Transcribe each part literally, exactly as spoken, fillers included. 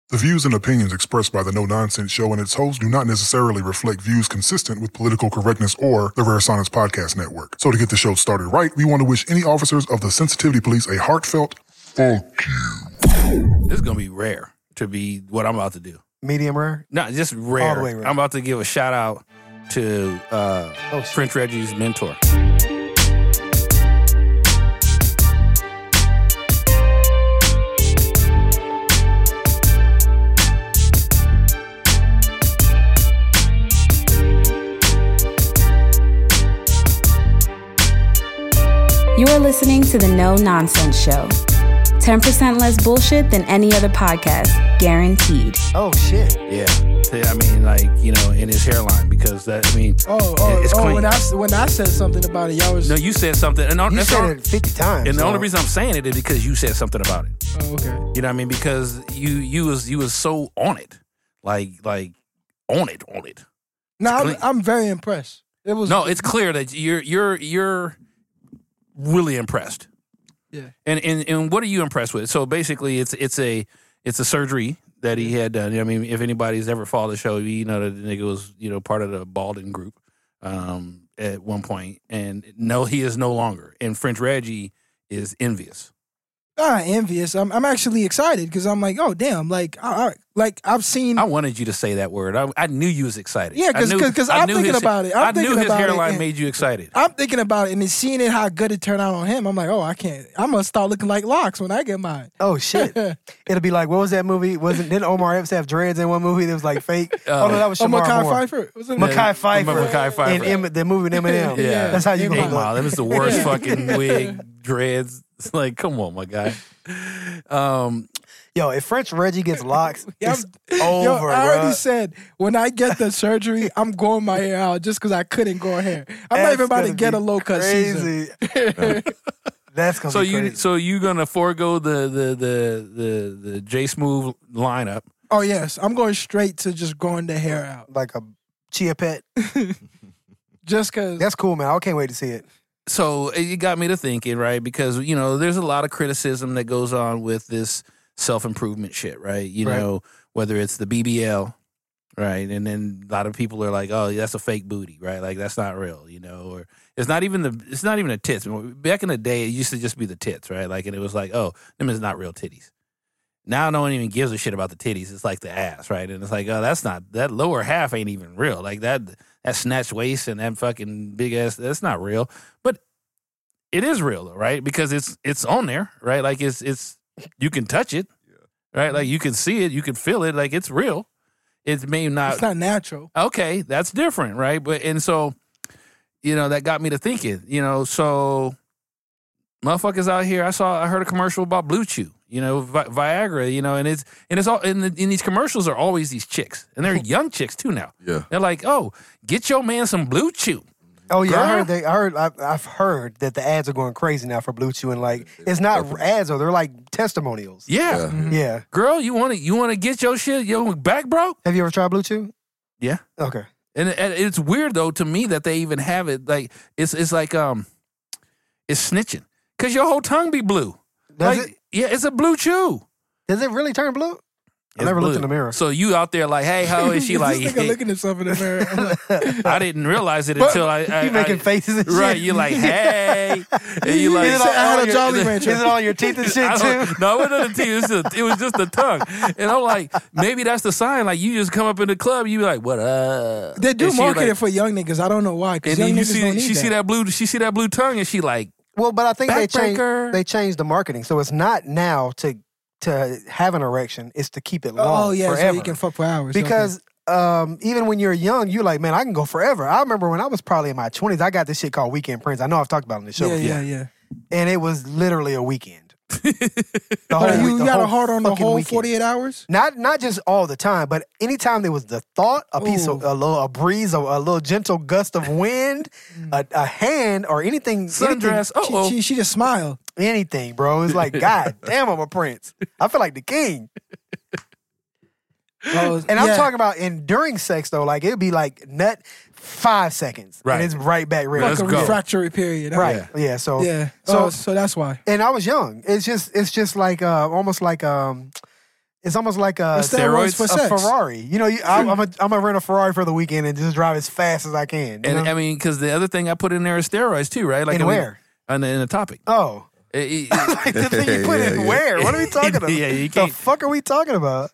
The views and opinions expressed by the No Nonsense Show and its hosts do not necessarily reflect views consistent with political correctness or the Rare Science Podcast Network. So to get the show started right, we want to wish any officers of the Sensitivity Police a heartfelt fuck you. This is going to be rare to be what I'm about to do. Medium rare? No, just rare. All the way rare. I'm about to give a shout out to uh, oh, French Reggie's mentor. You are listening to the No Nonsense Show. ten percent less bullshit than any other podcast, guaranteed. Oh, shit. Yeah. I mean, like, you know, in his hairline, because that, I mean, oh, oh, it's oh clean. when, I, when I said something about it, y'all was... No, you said something. And you that's said all, it fifty times. And so. the only reason I'm saying it is because you said something about it. Oh, okay. You know what I mean? Because you you was you was so on it. Like, like, on it, on it. No, I'm, I'm very impressed. It was No, it's clear that you're, you're, you're really impressed. Yeah. And, and and what are you impressed with? So basically, it's it's a it's a surgery that he had done. I mean, if anybody's ever followed the show, you know that the nigga was, you know, part of the Baldwin group um, at one point. And no, he is no longer. And French Reggie is envious. Not envious. I'm I'm actually excited because I'm like, oh damn, like I, I like I've seen. I wanted you to say that word. I, I knew you was excited. Yeah, because because I'm thinking his, about it. I'm I thinking knew his about hairline it made you excited. I'm thinking about it and then seeing it how good it turned out on him. I'm like, oh, I can't. I'm gonna start looking like Locks when I get mine. Oh shit! It'll be like, what was that movie? Wasn't didn't Omar Epps have dreads in one movie that was like fake? Uh, oh no, that was oh, Shamar Mekhi Moore. Phifer. Was it Mekhi Phifer. Mekhi Phifer. In M- the movie with Eminem. Yeah, that's how you Eight gonna look. Mile. That was the worst fucking wig, dreads. It's like, come on, my guy. Um, Yo, if French Reggie gets locks, Yeah, it's over, Yo, I already bro. said when I get the surgery, I'm growing my hair out just because I couldn't grow hair. I'm That's not even about to gonna get be a low cut season. crazy. That's gonna so be you crazy. so you gonna forego the the the the the J Smooth lineup? Oh yes, I'm going straight to just growing the hair out. Like a chia pet. Just because. That's cool, man. I can't wait to see it. So it got me to thinking, right? Because, you know, there's a lot of criticism that goes on with this self-improvement shit, right? You Right. know, whether it's the B B L, right? And then a lot of people are like, oh, that's a fake booty, right? Like, that's not real, you know? Or it's not even the it's not even the tits. Back in the day, it used to just be the tits, right? Like, and it was like, oh, them is not real titties. Now no one even gives a shit about the titties. It's like the ass, right? And it's like, oh, that's not, that lower half ain't even real. Like that, that snatched waist and that fucking big ass, that's not real. But it is real though, right? Because it's it's on there, right? Like it's, it's you can touch it, right? Like you can see it, you can feel it, like it's real. It may not. It's not natural. Okay, that's different, right? But, and so, you know, that got me to thinking, you know, so motherfuckers out here, I saw, I heard a commercial about Blue Chew. You know, Vi- Viagra, you know, and it's and it's all and, the, and these commercials are always these chicks, and they're young chicks too now. Yeah, they're like, oh, get your man some Blue Chew. Oh yeah, Girl. I heard. They, I heard. I've, I've heard that the ads are going crazy now for Blue Chew, and like it's not ads though; they're like testimonials. Yeah, Yeah. Mm-hmm. Yeah. girl, you want to you want to get your shit your back broke? Have you ever tried Blue Chew? Yeah, Okay. and, and it's weird though to me that they even have it. Like it's it's like um, it's snitching because your whole tongue be blue. Does Like, it? Yeah, it's a Blue Chew. Does it really turn blue? I It's never looked blue. in the mirror. So you out there like, hey, ho, and she like, this nigga looking at himself in the mirror. I'm like, I didn't realize it until I, I You making I, faces and shit. right. You're like, hey, and you like, Is it, all, I had a all your, Jolly is, it- Rancher. is it all your teeth and I shit don't- too? No, it wasn't the teeth. It was, just, it was just the tongue. And I'm like, maybe that's the sign. Like you just come up in the club, you be like, what up? they do And she market like- it for young niggas. I don't know why. And Because young then you niggas see, don't need she see that blue, she see that blue tongue, and she like, Well, but I think they changed. Backbreaker. They changed the marketing, so it's not now to to have an erection. It's to keep it long. Oh yeah, forever. so you can fuck for hours. Because um, even when you're young, you're like, man, I can go forever. I remember when I was probably in my twenties, I got this shit called Weekend Prince. I know I've talked about it on the show okay. before. yeah, yeah, yeah. And it was literally a weekend. The Oh, whole- you the got whole a hard on the fucking whole weekend. forty-eight hours? Not not just all the time, but anytime there was the thought, a piece of Ooh. a little a breeze, a, a little gentle gust of wind, a, a hand, or anything, sundress. Oh, She, oh. she, she just smiled. anything, anything, bro. It's like, God damn, I'm a prince. I feel like the king. Oh, And I'm yeah. talking about in during sex though, like it'd be like nut five seconds, Right. and it's right back ready. like Let's a go. refractory period. Right, yeah. So Yeah. So- So so that's why. and I was young. It's just it's just like uh, almost like um, It's almost like a, Steroids for a sex. Ferrari. You know, you, I'm, I'm gonna I'm rent a Ferrari for the weekend and just drive as fast as I can. You And know? I mean, because the other thing I put in there is steroids too, right? Like In I mean, where? On the, in the topic. Oh. It- it- Like the thing you put Yeah, in yeah. where? What are we talking about? Yeah, you the can't- fuck are we talking about?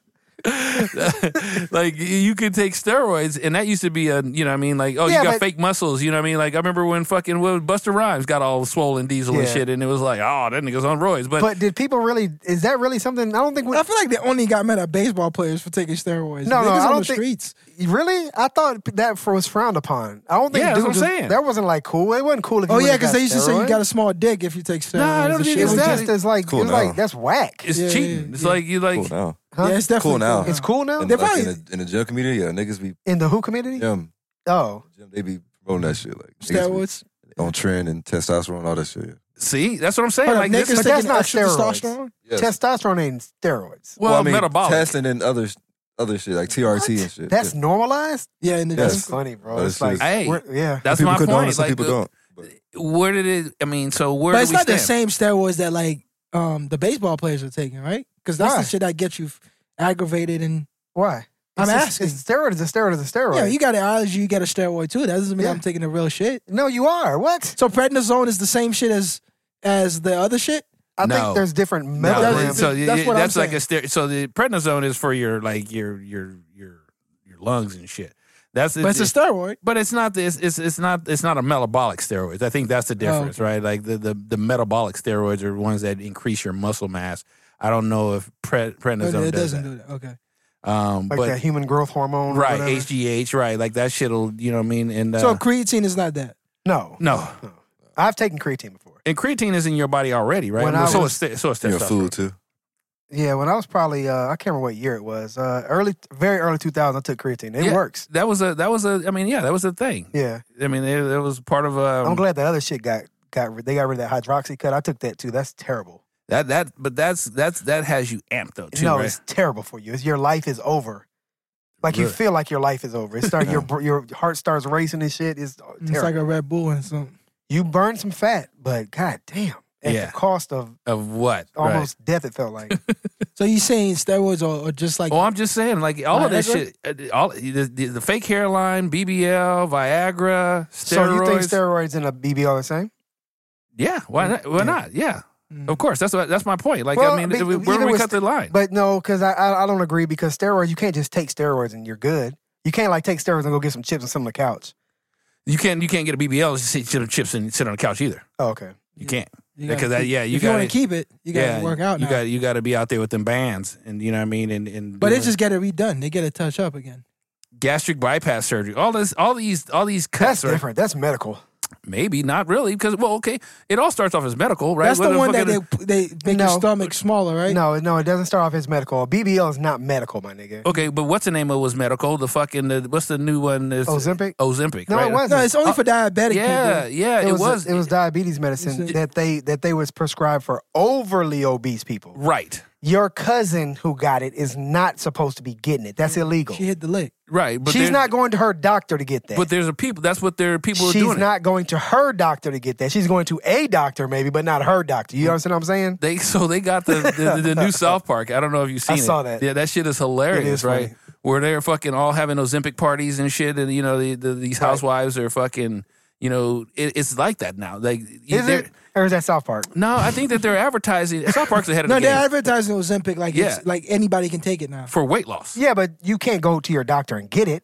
like you could take steroids, and that used to be a, you know what I mean, like, oh, Yeah, you got but- fake muscles, you know what I mean? Like I remember when fucking well, Busta Rhymes got all swollen diesel and Yeah. shit, and it was like, oh, that nigga's on roids. But, But did people really? Is that really something? I don't think. We, I feel like they only got mad at baseball players for taking steroids. No, no, Niggas I on don't the think- streets. Really? I thought that was frowned upon. I don't think. Yeah, that's dudes what I'm was- saying. That wasn't like cool. It wasn't cool if. Oh you yeah, because because they used to say you got a small dick if you take steroids. Nah, I don't and think shit. It it's was that. just as like Cool it was like now. that's whack. it's Yeah, cheating. yeah, It's yeah. like you like. Cool now. Huh? Yeah, it's definitely Cool now. It's cool now In, They like, probably- in, the, in the gym community, yeah, niggas be in the who community. gym, Oh, gym, they be promoting that shit like niggas steroids. be on trend and testosterone, all that shit. Yeah. See, that's what I'm saying. Hold up, Like this niggas is, But that's taking not extra steroids. testosterone. Yes. testosterone ain't steroids. well, I mean, metabolic. testing and other other shit like T R T and shit. That's yeah. normalized. Yeah, in the Yes. That's funny, bro. But It's it's like just- Hey. we're- yeah. That's Some my people point. don't, some Like, people uh, don't. But where did it? I mean, so where But do it's we not the stand? same steroids that like um, the baseball players are taking, right? Because that's Why? the shit that gets you aggravated and Why? I'm It's a- asking. It's steroid is a steroid is a steroid. yeah, you got an allergy, you get a steroid too. That doesn't mean Yeah. I'm taking the real shit. no, you are. What? So prednisone is the same shit as as the other shit. I No. think there's different No, milligrams. so That's that's, what I'm that's like saying. a ster- so the prednisone is for your like your your your your lungs and shit. That's But it's a steroid. but it's not this. It's it's not it's not a metabolic steroids. I think that's the difference, right? Like the, the the metabolic steroids are ones that increase your muscle mass. I don't know if pre- But prednisone it does doesn't that. do that. Okay. Um, like but that human growth hormone. or right, whatever. H G H, right? Like that shit'll, you know what I mean? And uh, So creatine is not that. No, no, I've taken creatine before. and creatine is in your body already, right? When Well, I so was- is so is in your testosterone. food too. Yeah, when I was probably uh, I can't remember what year it was. Uh, early, very early two thousand. I took creatine. It Yeah. works. That was a that was a. I mean, yeah, that was a thing. Yeah, I mean, it, it was part of. Um, I'm glad that other shit got got they got rid of that hydroxy cut. I took that too. That's terrible. That that, but that's that's that has you amped though too, no, right? it's terrible for you. It's your life is over. Like you Really? feel like your life is over. It start your br- your heart starts racing and shit. It's terrible. It's like a Red Bull and something. You burn some fat, but god damn, at Yeah. the cost of Of what? almost death. It felt like. So you saying steroids are, are just like Right. Oh, I'm just saying, like all of this Viagra? shit, uh, all the, the, the fake hairline, B B L, Viagra, steroids. So you think steroids and a B B L are the same? yeah, why not? Why Yeah. not? Yeah, Mm. of course. That's what that's my point. Like, Well, I mean, but where even do we with cut the line? But no, because I, I I don't agree because steroids you can't just take steroids and you're good. You can't like take steroids and go get some chips and sit on the couch. You can't you can't get a B B L and just sit sit on chips and sit on the couch either. Oh, okay. You can't You gotta because that keep- yeah you if you got want to keep it, you got to yeah work out You now. got you got to be out there with them bands and you know what I mean and and but doing they just get it redone. They get it touched up again. gastric bypass surgery. All this all these all these That's cuts are different. That's medical. maybe not really because well okay it all starts off as medical right. That's the What one that fucking- they they make No. your stomach smaller, right? No, no, it doesn't start off as medical. B B L is not medical, my nigga. Okay, but what's the name of it was medical? The fucking the, what's the new one? Is Ozempic? Ozempic. No, right? it wasn't. No, it's only for diabetic Yeah, people. yeah, it, it was, was. it was diabetes medicine Is it- that they that they was prescribed for overly obese people. right, Your cousin who got it is not supposed to be getting it. That's illegal. She hit the lick. right. But She's there- not going to her doctor to get that. But there's a people. That's what their people are She's doing. not going to her doctor to get that. She's going to a doctor maybe, but not her doctor. You understand what I'm saying? They so they got the the, the new South Park. I don't know if you've seen I it. saw that. Yeah, that shit is hilarious, It is right? funny. Where they're fucking all having Ozempic parties and shit, and you know the, the these Right. housewives are fucking. You know, it, it's like that now. Like, Is they're- it? Or is that South Park? No, I think that they're advertising. South Park's ahead of No, the they're game advertising Ozempic like Yeah. it's like anybody can take it now. for weight loss. Yeah, but you can't go to your doctor and get it.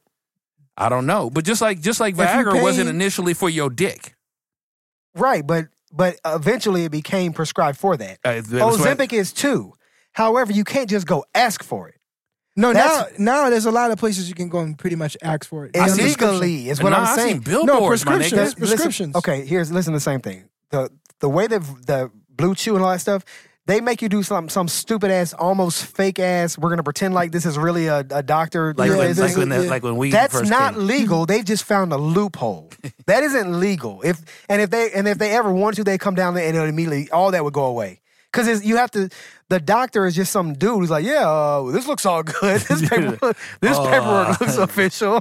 I don't know, but just like just like If you Viagra pay- wasn't initially for your dick. Right, but but eventually it became prescribed for that. Uh, that was what- Ozempic is too. However, you can't just go ask for it. No, now That's- now there's a lot of places you can go and pretty much ask for it. Illegally Prescription. is what Nah, I'm I saying. seen billboards, my prescription. nigga. That's prescriptions. Listen, okay, here's listen to the same thing. The the way that the Blue Chew and all that stuff, they make you do some some stupid ass, almost fake ass. We're gonna pretend like this is really a, a doctor. Like Yeah, when, this like is- when, the, yeah. like when we That's first not came. legal. They've just found a loophole. That isn't legal. If and if they and if they ever want to, they come down there and it'll immediately all that would go away. Because you have to. The doctor is just some dude who's like, yeah, uh, this looks all good. This paperwork, this Oh. paperwork looks official.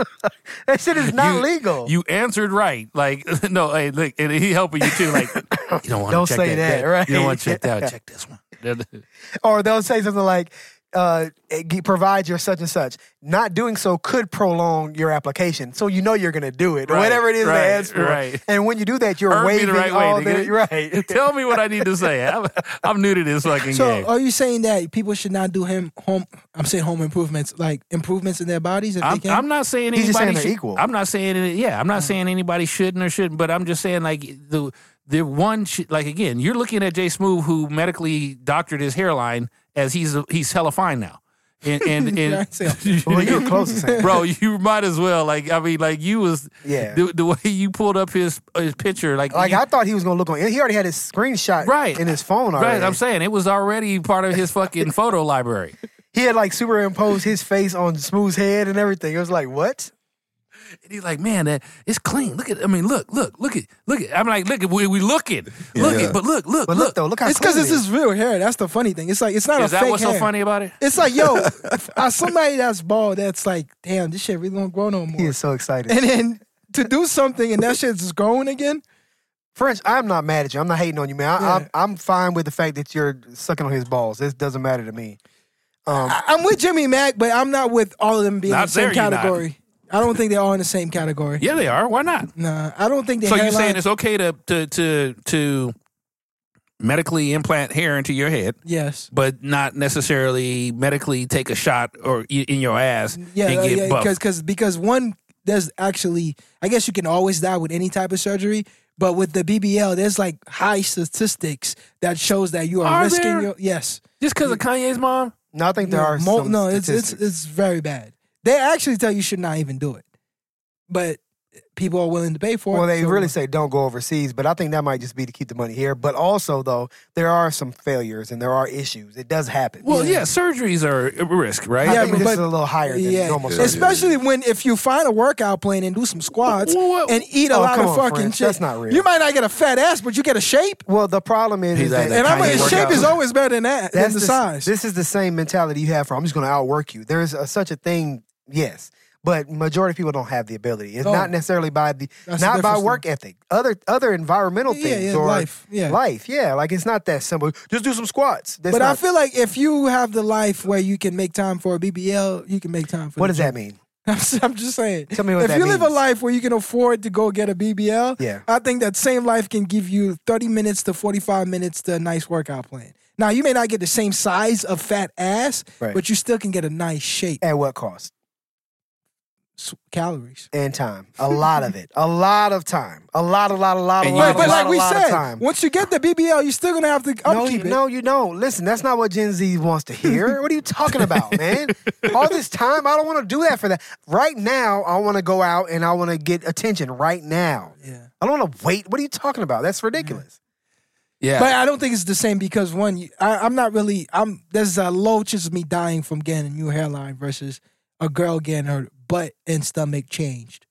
That shit is not you, legal. You answered right. Like no, hey, look, and he helping you too. Like you don't want Don't to check say that, right? You don't want to check that. Check this one. Or they'll say something like, uh, it provides your such and such. Not doing so could prolong your application. So you know you're going to do it. Or Right, whatever it is right, they ask for. right. And when you do that, you're Heard me the waiving right way, all nigga. the... Right. Tell me what I need to say. I'm, I'm new to this fucking So game. are you saying that people should not do him home? I'm saying home improvements, like improvements in their bodies if I'm, they can. I'm not saying He's just anybody saying they're should, equal. I'm not saying it. Yeah, I'm not saying anybody shouldn't or shouldn't. But I'm just saying like the the one sh- like again, you're looking at Jay Smooth who medically doctored his hairline as he's he's hella fine now. And and, Yeah, I and say- Well, you were close to saying. bro, you might as well. Like I mean, like you was Yeah. the, the way you pulled up his his picture. Like Like you, I thought he was gonna look on. He already had his screenshot Right. in his phone already. right. I'm saying it was already part of his fucking photo library. He had like superimposed his face on Smooth's head and everything. It was like, what? And he's like, man, that it's clean. Look at, I mean, look, look, look at, look at. I'm like, look at, we, we looking, look Yeah. at, but look, look, But look though, look how It's clean because it it's is. his real hair. That's the funny thing. It's like it's not Is a that fake what's hair. so funny about it? It's like, yo, if, as somebody that's bald, that's like, damn, this shit really don't grow no more. He is so excited. And then to do something and that shit's just growing again. French, I'm not mad at you. I'm not hating on you, man. I, Yeah. I'm, I'm fine with the fact that you're sucking on his balls. It doesn't matter to me. Um, I, I'm with Jimmy Mack, but I'm not with all of them being in Not the same there, you're not. category. I don't think they're all in the same category. Yeah, they are. Why not? Nah, I don't think they. So you're saying it's okay to to to to medically implant hair into your head, yes. but not necessarily medically take a shot or i- in your ass Yeah, and uh, get yeah, buff. because because because one there's actually I guess you can always die with any type of surgery, but with the B B L there's like high statistics that shows that you are, Are risking there? your yes. Just because of Kanye's mom. no, I think there No, are mo- some no, it's it's statistics. it's very bad. They actually tell you should not even do it, but people are willing to pay for Well, it. they so- really say don't go overseas, but I think that might just be to keep the money here. But also, though, there are some failures and there are issues. It does happen. Well, yeah, surgeries are a risk, right? I Yeah, think but- this but- is a little higher than yeah, normal Yeah. surgery. especially when if you find a workout plan and do some squats Well, what- and eat a Oh, lot come of on, fucking French. shit. That's not real. You might not get a fat ass, but you get a shape. Well, the problem is, He's is like that that And I'm Kanye a shape workout. is always better than that than that's the the, size. This is the same mentality you have for I'm just going to outwork you. There's a, such a thing, yes, but majority of people don't have the ability. It's Oh. not necessarily by the That's a not by different work ethic. Other other environmental Yeah, things yeah, or life, yeah. life, yeah. Like it's not that simple. Just do some squats. That's But I not- feel like if you have the life where you can make time for a B B L, you can make time for what the does that gym. mean? I'm s- I'm just saying. Tell me what if that you live a means. life where you can afford to go get a B B L, Yeah. I think that same life can give you thirty minutes to forty-five minutes to a nice workout plan. Now, you may not get the same size of fat ass, Right. but you still can get a nice shape. At what cost? S- Calories. And time. A lot of it. A lot of time. A lot, a lot, a lot, a And lot, you- a But lot, like a we lot of said, time. once you get the B B L, you're still gonna have to No, upkeep you, it. no, you don't. Listen, that's not what Gen Z wants to hear. What are you talking about, man? All this time, I don't want to do that for that. Right now, I want to go out and I want to get attention right now. Yeah. I don't want to wait. What are you talking about? That's ridiculous. Yeah. But I don't think it's the same because one, you- I, I'm not really. I'm there's a low chance of me dying from getting a new hairline versus a girl getting her butt and stomach changed.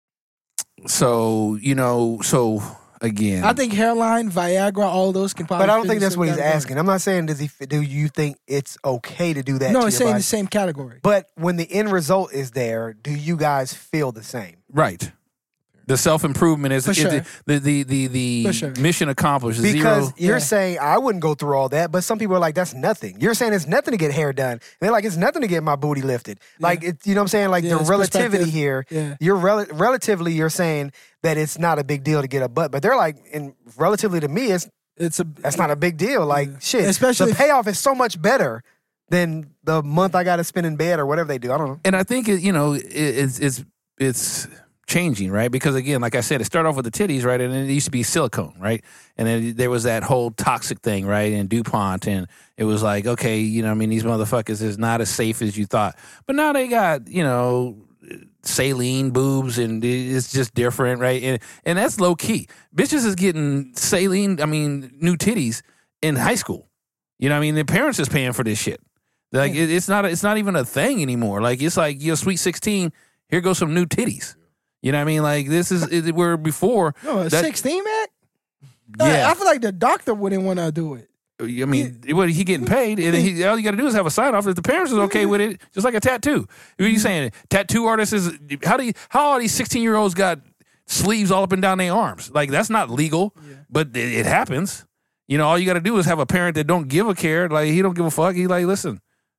So, you know, so again, I think hairline, Viagra, all those can probably. But I don't fit think in the that's same what he's category. asking. I'm not saying does he. Do you think it's okay to do that? No, to it's your saying body? the same category. But when the end result is there, do you guys feel the same? right. The self improvement is, For is sure. the the the, the, For sure. mission accomplished. Because Zero. you're Yeah. saying I wouldn't go through all that, but some people are like, that's nothing. You're saying it's nothing to get hair done. And they're like, it's nothing to get my booty lifted. Like, it, you know what I'm saying? Like Yeah, the it's relativity perspective. here, Yeah. you're rel- relatively, you're saying that it's not a big deal to get a butt, but they're like, and relatively to me, it's It's a that's not a big deal. Like, Yeah. shit, Especially the if- payoff is so much better than the month I got to spend in bed or whatever they do. I don't know. And I think it, you know it, it's it's it's changing, right? Because again, like I said, it started off with the titties, right? And it used to be silicone, right? And then there was that whole toxic thing, right? And DuPont, and it was like, okay, you know, what I mean, these motherfuckers is not as safe as you thought. But now they got, you know, saline boobs, and it's just different, right? And and that's low key. Bitches is getting saline, I mean, new titties in high school. You know what I mean? Their parents is paying for this shit. Like it, it's not it's not even a thing anymore. Like it's like you're sweet sixteen. Here goes some new titties. You know what I mean? Like this is it, where before. no, a that- sixteen, man. Yeah, I feel like the doctor wouldn't want to do it. I mean, what he getting paid, and he, all you got to do is have a sign off. If the parents is okay with it, just like a tattoo. What are you saying? Tattoo artists is how do you, how all these sixteen year olds got sleeves all up and down their arms? Like that's not legal, but it, it happens. You know, all you got to do is have a parent that don't give a care. Like he don't give a fuck. He like, listen,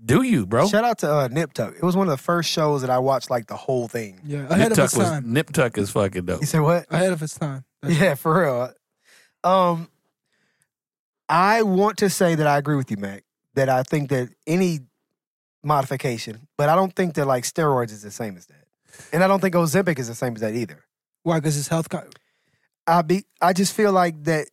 Do you, bro? Shout out to uh, Nip Tuck. It was one of the first shows that I watched like the whole thing. Yeah, ahead Nip of Tuck its was time. Nip Tuck is fucking dope. You said what? Ahead of its time. That's Yeah, for real. Um, I want to say that I agree with you, Mac. That I think that any modification, but I don't think that like steroids is the same as that, and I don't think Ozempic is the same as that either. Why? Because it's health. Co- I be. I just feel like that.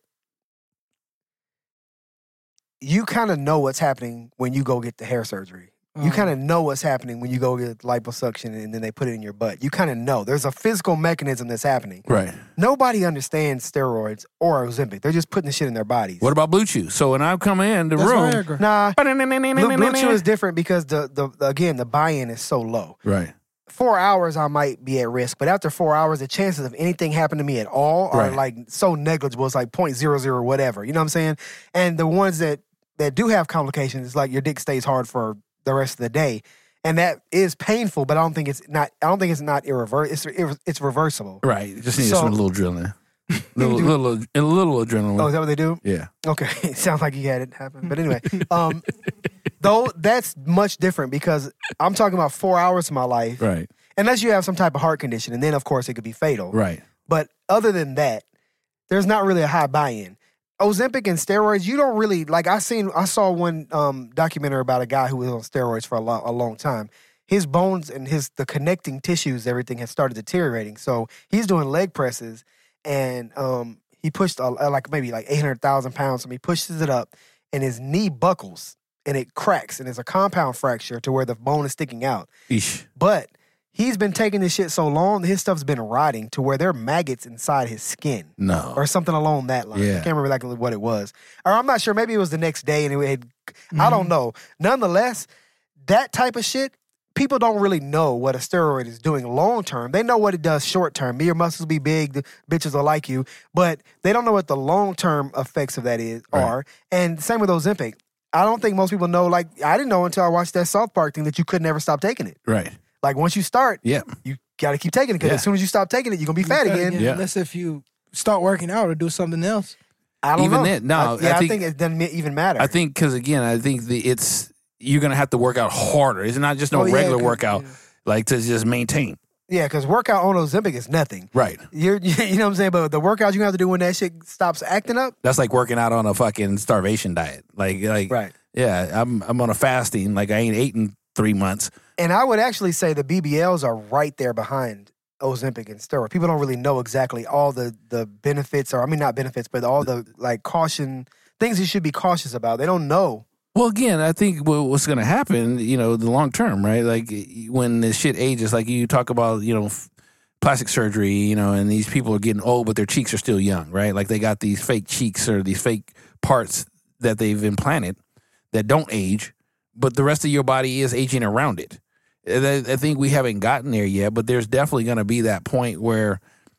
You kind of know what's happening when you go get the hair surgery. You Uh, kind of know what's happening when you go get liposuction and then they put it in your butt. You kind of know. There's a physical mechanism that's happening. Right. Nobody understands steroids or Ozempic. They're just putting the shit in their bodies. What about Blue Chew? So when I come in the That's room, Viagra. Nah, Blue, Blue Blue Chew is different because the, the the again the buy-in is so low. right. Four hours I might be at risk, but after four hours, the chances of anything happening to me at all are Right. like so negligible. It's like point zero zero whatever. You know what I'm saying? And the ones that that do have complications, it's like your dick stays hard for the rest of the day, and that is painful. But I don't think it's not. I don't think it's not irreversible. It's irre- it's reversible. Right. You just need So- some little adrenaline. little, little, a little adrenaline. Oh, is that what they do? Yeah. Okay, it sounds like you had it happen. But anyway, um, though that's much different because I'm talking about four hours of my life, Right. unless you have some type of heart condition, and then of course it could be fatal. Right. But other than that, there's not really a high buy-in. Ozempic and steroids, you don't really like. I seen, I saw one um, documentary about a guy who was on steroids for a, lo- a long time. His bones and his the connecting tissues, everything had started deteriorating. So he's doing leg presses, and um, he pushed a, like maybe like eight hundred thousand pounds. And he pushes it up, and his knee buckles, and it cracks, and it's a compound fracture to where the bone is sticking out. Eesh. But he's been taking this shit so long, his stuff's been rotting to where there are maggots inside his skin. No. Or something along that line. I Yeah. can't remember exactly what it was. Or I'm not sure. Maybe it was the next day and it had, I don't know. Nonetheless, that type of shit, people don't really know what a steroid is doing long term. They know what it does short term. Your muscles be big, the bitches will like you. But they don't know what the long term effects of that is Right. are. And same with Ozempic. I don't think most people know, like, I didn't know until I watched that South Park thing that you could never stop taking it. Right. Like, once you start, Yeah. you got to keep taking it because Yeah. as soon as you stop taking it, you're going to be fat again. Yeah. Unless if you start working out or do something else. I don't Even know. then, no, I, yeah, I I think- think, it doesn't even matter. I think because again, I think the it's you're gonna have to work out harder. It's not just no Oh, yeah, regular 'cause- workout yeah. like to just maintain. yeah, because workout on Ozempic is nothing. Right. You're, you know what I'm saying? But the workout you have to do when that shit stops acting up, That's like working out on a fucking starvation diet. Like like right. yeah, I'm I'm on a fasting. Like I ain't ate in three months. And I would actually say the B B Ls are right there behind Ozempic and steroid. People don't really know exactly all the the benefits, or I mean not benefits, but all the like caution things you should be cautious about. They don't know. Well, again, I think what- what's going to happen, you know, the long term, right? Like when this shit ages, like you talk about, you know, f- plastic surgery, you know, and these people are getting old, but their cheeks are still young, right? Like they got these fake cheeks or these fake parts that they've implanted that don't age, but the rest of your body is aging around it. And I I think we haven't gotten there yet, but there's definitely going to be that point where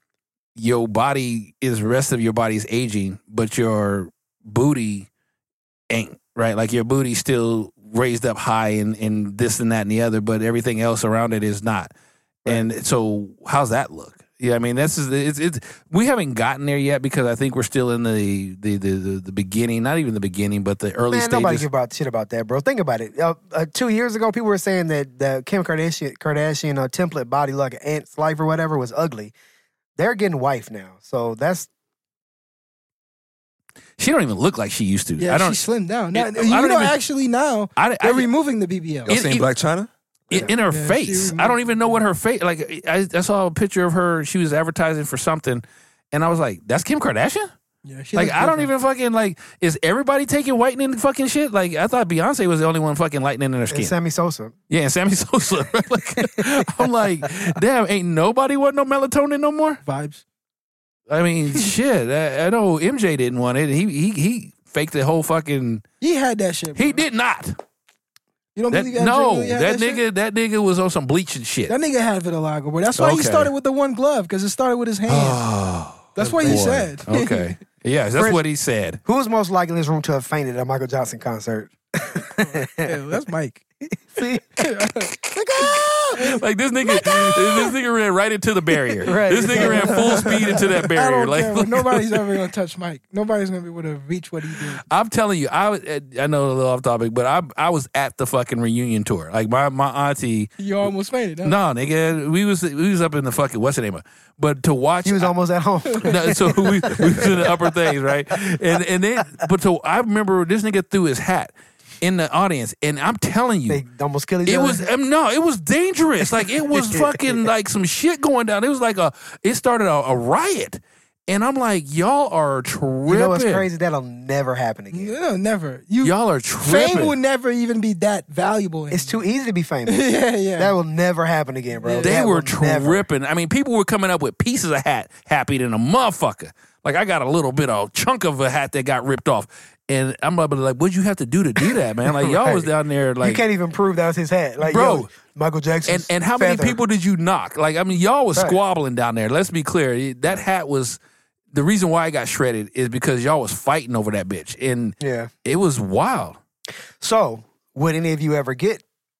your body is, the rest of your body's aging, but your booty ain't, right? Like your booty's still raised up high and, and this and that and the other, but everything else around it is not. And so how's that look? Yeah, I mean, this is it's it's we haven't gotten there yet because I think we're still in the the the, the, the beginning, not even the beginning, but the early Man, nobody stages. give about shit about that, bro. Think about it. Uh, uh, two years ago, people were saying that the Kim Kardashian Kardashian uh, template body, like an ant's life or whatever, was ugly. They're getting wife now, so that's She don't even look like she used to. Yeah, I don't. she slimmed down. Now, It- I you don't know, even- actually now I, they're I, removing the B B L. Y'all It- seen it- Black China? in, in her Yeah, she face. I don't removed- even know what her face. Like I, I saw a picture of her. She was advertising for something, and I was like, "That's Kim Kardashian." Yeah, she Like looks I don't different. even fucking like. Is everybody taking whitening fucking shit? Like I thought Beyonce was the only one fucking lightening in her skin. and Sammy Sosa. Yeah, and Sammy Sosa. Like, I'm like, damn, ain't nobody want no melatonin no more. vibes. I mean, shit. I, I know M J didn't want it. He he he faked the whole fucking. He had that shit. Bro. He did not. You don't That, believe M J no, really had that, that nigga, shit? that nigga was on some bleaching shit. That nigga had vitiligo, bro. That's why he Okay. started with the one glove because it started with his hand. Oh, That's what he boy. said. Okay. Yes, that's Chris- what he said. Who was most likely in this room to have fainted at a Michael Johnson concert? Yeah, that's Mike. See, Like, ah! Like this nigga, this nigga ran right into the barrier. Right. This nigga ran full speed into that I barrier. don't Like care. But nobody's ever gonna touch Mike. Nobody's gonna be able to reach what he did. I'm telling you, I was- I know a little off topic, but I I was at the fucking reunion tour. Like my my auntie. You almost fainted. Huh? No, nigga, we was we was up in the fucking what's the name of? But to watch, He was almost at home. no, so we, we was in the upper things, right? And and then, but so I remember this nigga threw his hat in the audience, and I'm telling you, They almost killed each it other. was um, no, it was dangerous. Like it was fucking like some shit going down. It was like a, it started a, a riot, and I'm like, y'all are tripping. You know what's crazy? That'll never happen again. No, never. You Y'all are tripping. fame will never even be that valuable. It's too easy to be famous. yeah, yeah. That will never happen again, bro. They That were will never. tripping. I mean, people were coming up with pieces of hat happy than a motherfucker. Like I got a little bit of chunk of a hat that got ripped off. And I'm like, what'd you have to do to do that, man? Like y'all Right. was down there like You can't even prove that was his hat. Like, Bro. yo, Michael Jackson. and, and how many people did you knock? Like, I mean, y'all was Right. squabbling down there. Let's be clear. That hat was the reason why I got shredded is because y'all was fighting over that bitch. And Yeah. it was wild. So, would any of you ever get?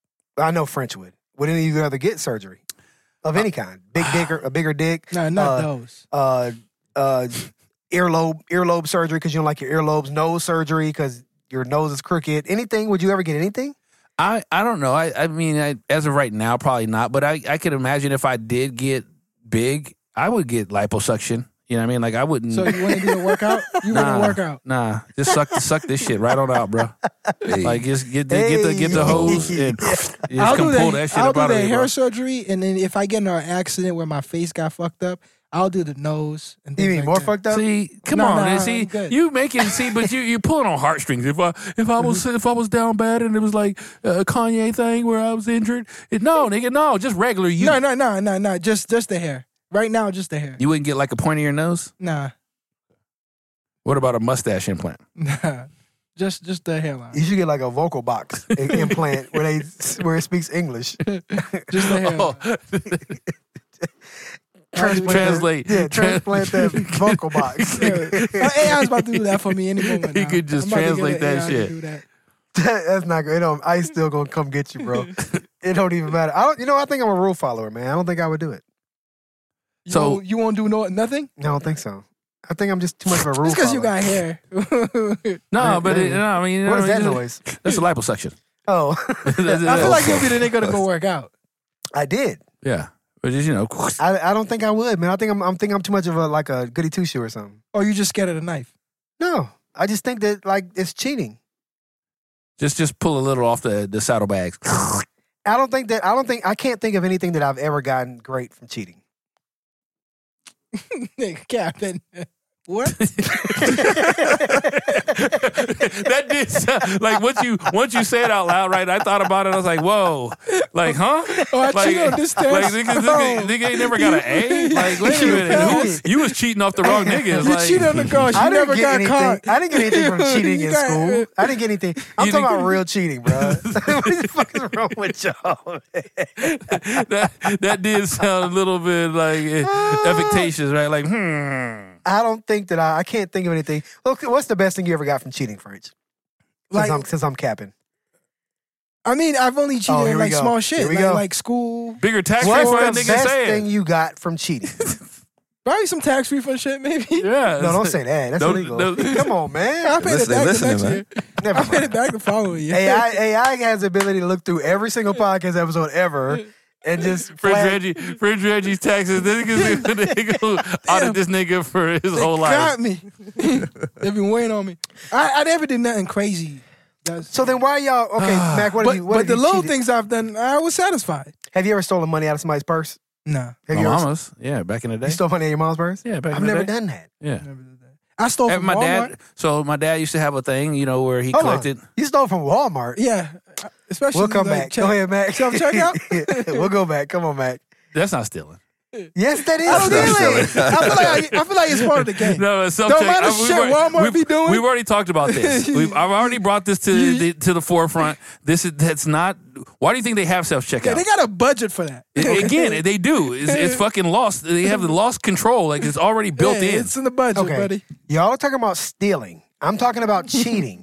I know French would. Would any of you ever get surgery of any kind? Big dick or a bigger dick? no, not uh, those. Uh, uh, earlobe earlobe surgery because you don't like your earlobes. Nose surgery because your nose is crooked. Anything? Would you ever get anything? I, I don't know. I, I mean, I, as of right now, probably not. But I, I could imagine if I did get big, I would get liposuction. You know what I mean? Like, I wouldn't. So you want to do a workout? You Nah, want to work out? Nah, just suck suck this shit right on out, bro. Hey. Like just get the get the get the hose and just I'll come do pull the, that shit I'll up do out the of here, hair bro. surgery, and then if I get in an accident where my face got fucked up, I'll do the nose. And You things mean like more that. fucked up? See, come No, on, no, man. I'm See, good. you making see, but you you pulling on heartstrings. If I if I was if I was down bad and it was like a Kanye thing where I was injured, it, no, nigga, no, just regular you. No, no, no, no, no. Just, just the hair. Right now, just the hair. You wouldn't get like a point of your nose. Nah, What about a mustache implant? nah. Just, just the hairline. You should get like a vocal box i- implant where they where it speaks English. Just the hairline. Oh, Transplant translate. That, yeah, transplant that vocal box. Yeah. A I is about to do that for me any moment. He now. could just I'm about to get translate an that A I to shit. do that. That's not good. It don't, I still gonna come get you, bro. It don't even matter. I don't. You know, I think I'm a rule follower, man. I don't think I would do it. You So- won't, you won't do no nothing? I don't think so. I think I'm just too much of a rule. It's because you follower. got hair. No, but it, Man. no, I mean, you know, What is that just- noise? That's a liposuction. Oh, I feel like you'll be the nigga to go work out. I did. Yeah, but just you know, I, I don't think I would, man. I think I'm. I'm think I'm too much of a like a goody two shoe or something. Or you just scared of the knife. No, I just think that like it's cheating. just just pull a little off the the saddlebags. I don't think that. I don't think I can't think of anything that I've ever gotten great from cheating. Nigga, Captain. What? That did sound, like once you once you say it out loud, right? I thought about it. I was like, whoa, like, huh? Oh, I like, cheated on this test. like nigga, nigga, Oh. nigga ain't never got an A. Like, wait a You minute, failed. Who, you was cheating off the wrong niggas. You Like, cheated on the girls. You I never didn't get got anything. caught. I didn't get anything from cheating You in got- school. I didn't get anything. I'm You talking didn't- about real cheating, bro. what the fuck is wrong with y'all? that that did sound a little bit like eh, affectatious, right? Like, hmm. I don't think that I. I can't think of anything. Look, what's the best thing you ever got from cheating, French? Since, Like- I'm, since I'm capping. I mean, I've only cheated Oh, here in we like go. small shit, Here we like, go. like school. Bigger tax What's refund, the nigga best saying. thing you got from cheating? Probably some tax refund shit, maybe. Yeah. No, don't say that. That's Don't- illegal. don't- Come on, I man. paid it Listen- back the listening, next man. year. Never I paid mind. it back the following year. A I, A I has the ability to look through every single podcast episode ever and just Fridge flag- Reggie, Fridge Reggie's taxes. This nigga's nigga who audit this nigga for his They whole life. got me. They've been waiting on me. I, I never did nothing crazy. That's, So then why y'all okay, Mac? What but have you? What but have the you little cheated? things I've done, I was satisfied. Have you ever stolen money out of somebody's purse? Nah, Have My you ever? mama's. Yeah, back in the day. You stole money out of your mom's purse? Yeah, back I've in the never day. done that. Yeah. never did that. I stole And from my Walmart. dad. So my dad used to have a thing, you know, where he Hold collected. on. You stole from Walmart. Yeah, especially We'll come like, back. check- Go ahead, Mac. Self-checkout? We'll go back. Come on, Mac. That's not stealing. Yes, that is I don't That's stealing. I feel like I, I feel like it's part of the game. No, it's self No check. matter we've shit already- Walmart we've, be doing. We've already talked about this. We've, I've already brought this to You- the, to the forefront. This is that's not. Why do you think they have self checkout? Yeah, they got a budget for that. Again, they do. It's, it's fucking lost. They have the lost control. Like it's already built Yeah, in. It's in the budget, Okay. buddy. Y'all are talking about stealing. I'm talking about cheating.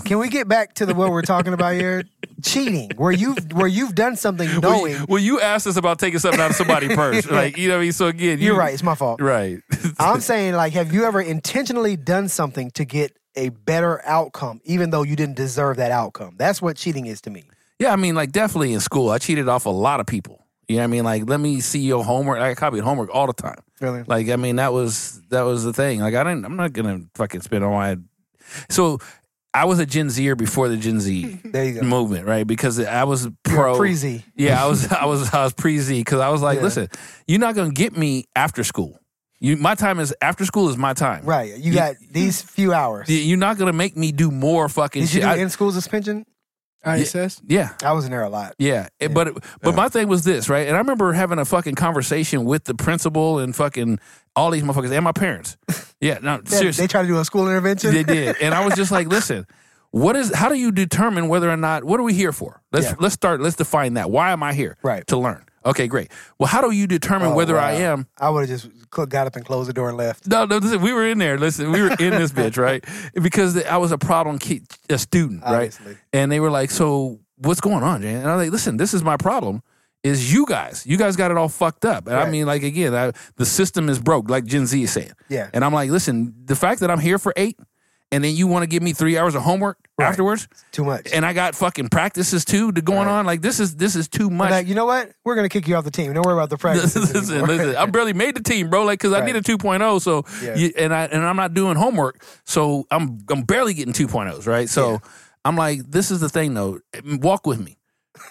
can we get back to the what we're talking about here? Cheating, where you where you've done something knowing. Well, you, well, you asked us about taking something out of somebody's purse, like you know what I mean. So again, you, You're right. It's my fault. Right. I'm saying, like, have you ever intentionally done something to get a better outcome, even though you didn't deserve that outcome? That's what cheating is to me. Yeah, I mean, like definitely in school, I cheated off a lot of people. You know what I mean? Like, let me see your homework. I copied homework all the time. Really? Like, I mean, that was that was the thing. Like, I didn't. I'm not gonna fucking spend all my. So, I was a Gen Zer before the Gen Z There you go. movement, right? Because I was You're pro. pre-Z. Yeah, I was. I was. I was pre Z because I was like, Yeah. listen, you're not gonna get me after school. You, my time is after school is my time. Right. You got these few hours. You- You're not gonna make me do more fucking Did you shit. do I- in-school suspension? I S S. yeah. I was in there a lot. Yeah, It- but but my thing was this, right? And I remember having a fucking conversation with the principal and fucking all these motherfuckers and my parents. Yeah, no, They, seriously, they tried to do a school intervention. they did, and I was just like, listen, what is? How do you determine whether or not? What are we here for? Let's Yeah. let's start. Let's define that. Why am I here? Right. To learn. Okay, great. Well, how do you determine Oh, whether I wow. am? I would have just cl- got up and closed the door and left. No, no, listen, we were in there. Listen, we were in this bitch, right? Because I was a problem kid, a student, right? Obviously. And they were like, so what's going on, Jan? And I was like, listen, this is my problem. Is you guys. You guys got it all fucked up. And I Right. mean, like, again, I, the system is broke, like Gen Z is saying. Yeah. And I'm like, listen, the fact that I'm here for eight and then you want to give me three hours of homework Right. afterwards, Too much. and I got fucking practices too to going Right. on, like, this is this is too much. Like, you know what? We're going to kick you off the team. Don't worry about the practice. listen, listen, I barely made the team, bro. Like, cause I Right. need a two point oh, so Yeah. you, and I and I'm not doing homework, so I'm I'm barely getting two point ohs, right? So Yeah. I'm like, this is the thing, though. Walk with me.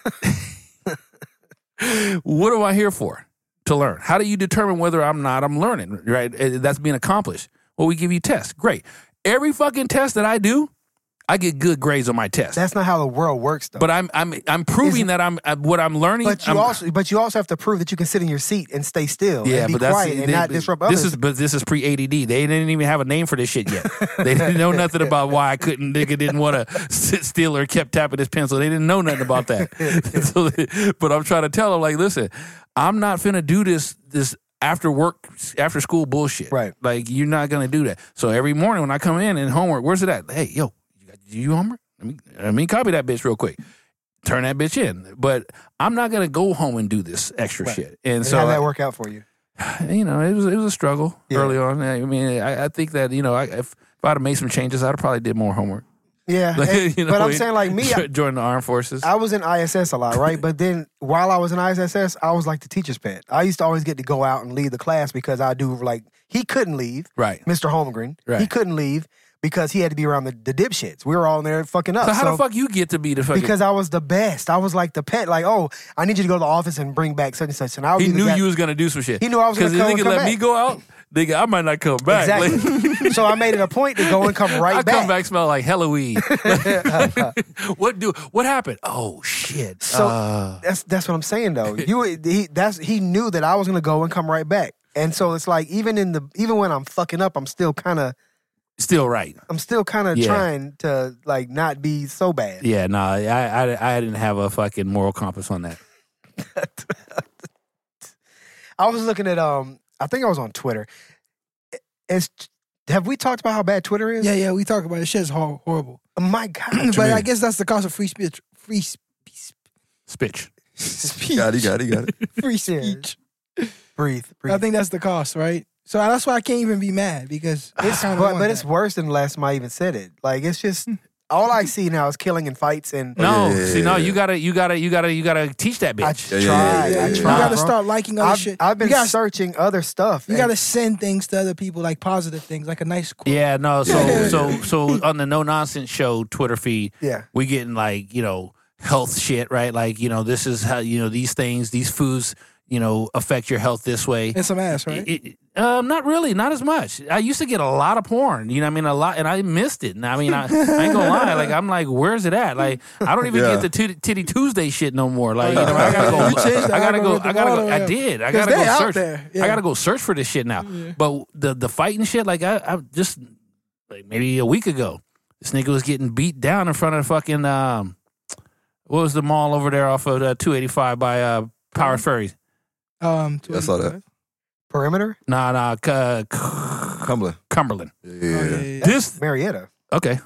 What am I here for? To learn. How do you determine whether I'm not? I'm learning, right? Uh, That's being accomplished. Well, we give you tests. Great. Every fucking test that I do, I get good grades on my test. That's not how the world works, though. But I'm I'm I'm proving Isn't- that I'm uh, what I'm learning. But you I'm, also, but you also have to prove that you can sit in your seat and stay still, Yeah, and be but that's quiet and they- not disrupt this others. is but this is pre A D D. They didn't even have a name for this shit yet. They didn't know nothing about why I couldn't. Nigga didn't want to sit still or kept tapping his pencil. They didn't know nothing about that. So, but I'm trying to tell them, like, listen, I'm not finna do this this after work after school bullshit. Right. Like, you're not gonna do that. So every morning when I come in and homework, where's it at? Hey, yo, you got do you homework? Let me let me copy that bitch real quick. Turn that bitch in. But I'm not gonna go home and do this extra Right. shit. And, And so how'd I- that work out for you? you know, it was it was a struggle Yeah. early on. I mean, I, I think that you know, I, if, if I'd have made some changes, I'd have probably did more homework. Yeah, Like, and- you know, but I'm saying, like me, I, join the armed forces. I was in I S S a lot, right? But then while I was in I S S, I was like the teacher's pet. I used to always get to go out and lead the class because I do like he couldn't leave, right. Mister Holmgren. Right. He couldn't leave because he had to be around the, the dipshits. We were all in there fucking up. So how the fuck you get to be the fucking? Because I was the best. I was like the pet. Like, oh, I need you to go to the office and bring back such and such. And I would he be the knew guy- you was gonna do some shit. He knew I was gonna Because come if and nigga come let me back. go out, nigga, I might not come back. Exactly. Like, So I made it a point to go and come right I back. come back smell like hella weed. what do? What happened? Oh shit. So Uh, that's that's what I'm saying though. You he that's he knew that I was gonna go and come right back. And so it's like even in the even when I'm fucking up, I'm still kind of still right. I'm still kind of Yeah. trying to like not be so bad. Yeah. No, I, I I didn't have a fucking moral compass on that. I was looking at um I think I was on Twitter. It's have we talked about how bad Twitter is? Yeah, yeah, we talk about it. Shit's hor- horrible. Oh my God. But I mean? guess that's the cost of free speech. Free speech. Spitch. Speech. Got it, got it, got it. Free Yeah. speech. breathe, breathe. I think that's the cost, right? So that's why I can't even be mad because It's kinda but, want but it's that. worse than the last time I even said it. Like it's just all I see now is killing and fights and No, yeah, yeah, see, no, yeah. you gotta, you gotta, you gotta, you gotta teach that I bitch. tried. Yeah, yeah, yeah, yeah, I yeah. tried. You gotta bro. start liking other I've, shit. I've been you gotta, searching other stuff. you and- gotta send things to other people, like positive things, like a nice quote. Yeah, no. So, so, so on the No Nonsense Show Twitter feed, yeah. we getting like you know health shit, right? Like you know this is how you know these things, these foods, you know affect your health this way. And some ass, right? It- it- um, not really, not as much. I used to get a lot of porn, you know what I mean, a lot, and I missed it. And I mean, I, I ain't gonna lie, like I'm like, where's it at? Like I don't even Yeah. get the titty, titty Tuesday shit no more. Like you know, I gotta go, You changed the I gotta go, algorithm I gotta all go. the I way. did, I 'Cause gotta they go out search. there, yeah. I gotta go search for this shit now. But the the fighting shit, like I, I just like maybe a week ago, this nigga was getting beat down in front of fucking um, what was the mall over there off of uh, two eighty-five by uh, Power Ferry? Um, I saw that. Perimeter? Nah, nah, uh, Cumberland. Cumberland. Yeah, Oh, yeah, yeah, yeah. yeah. This Marietta. okay.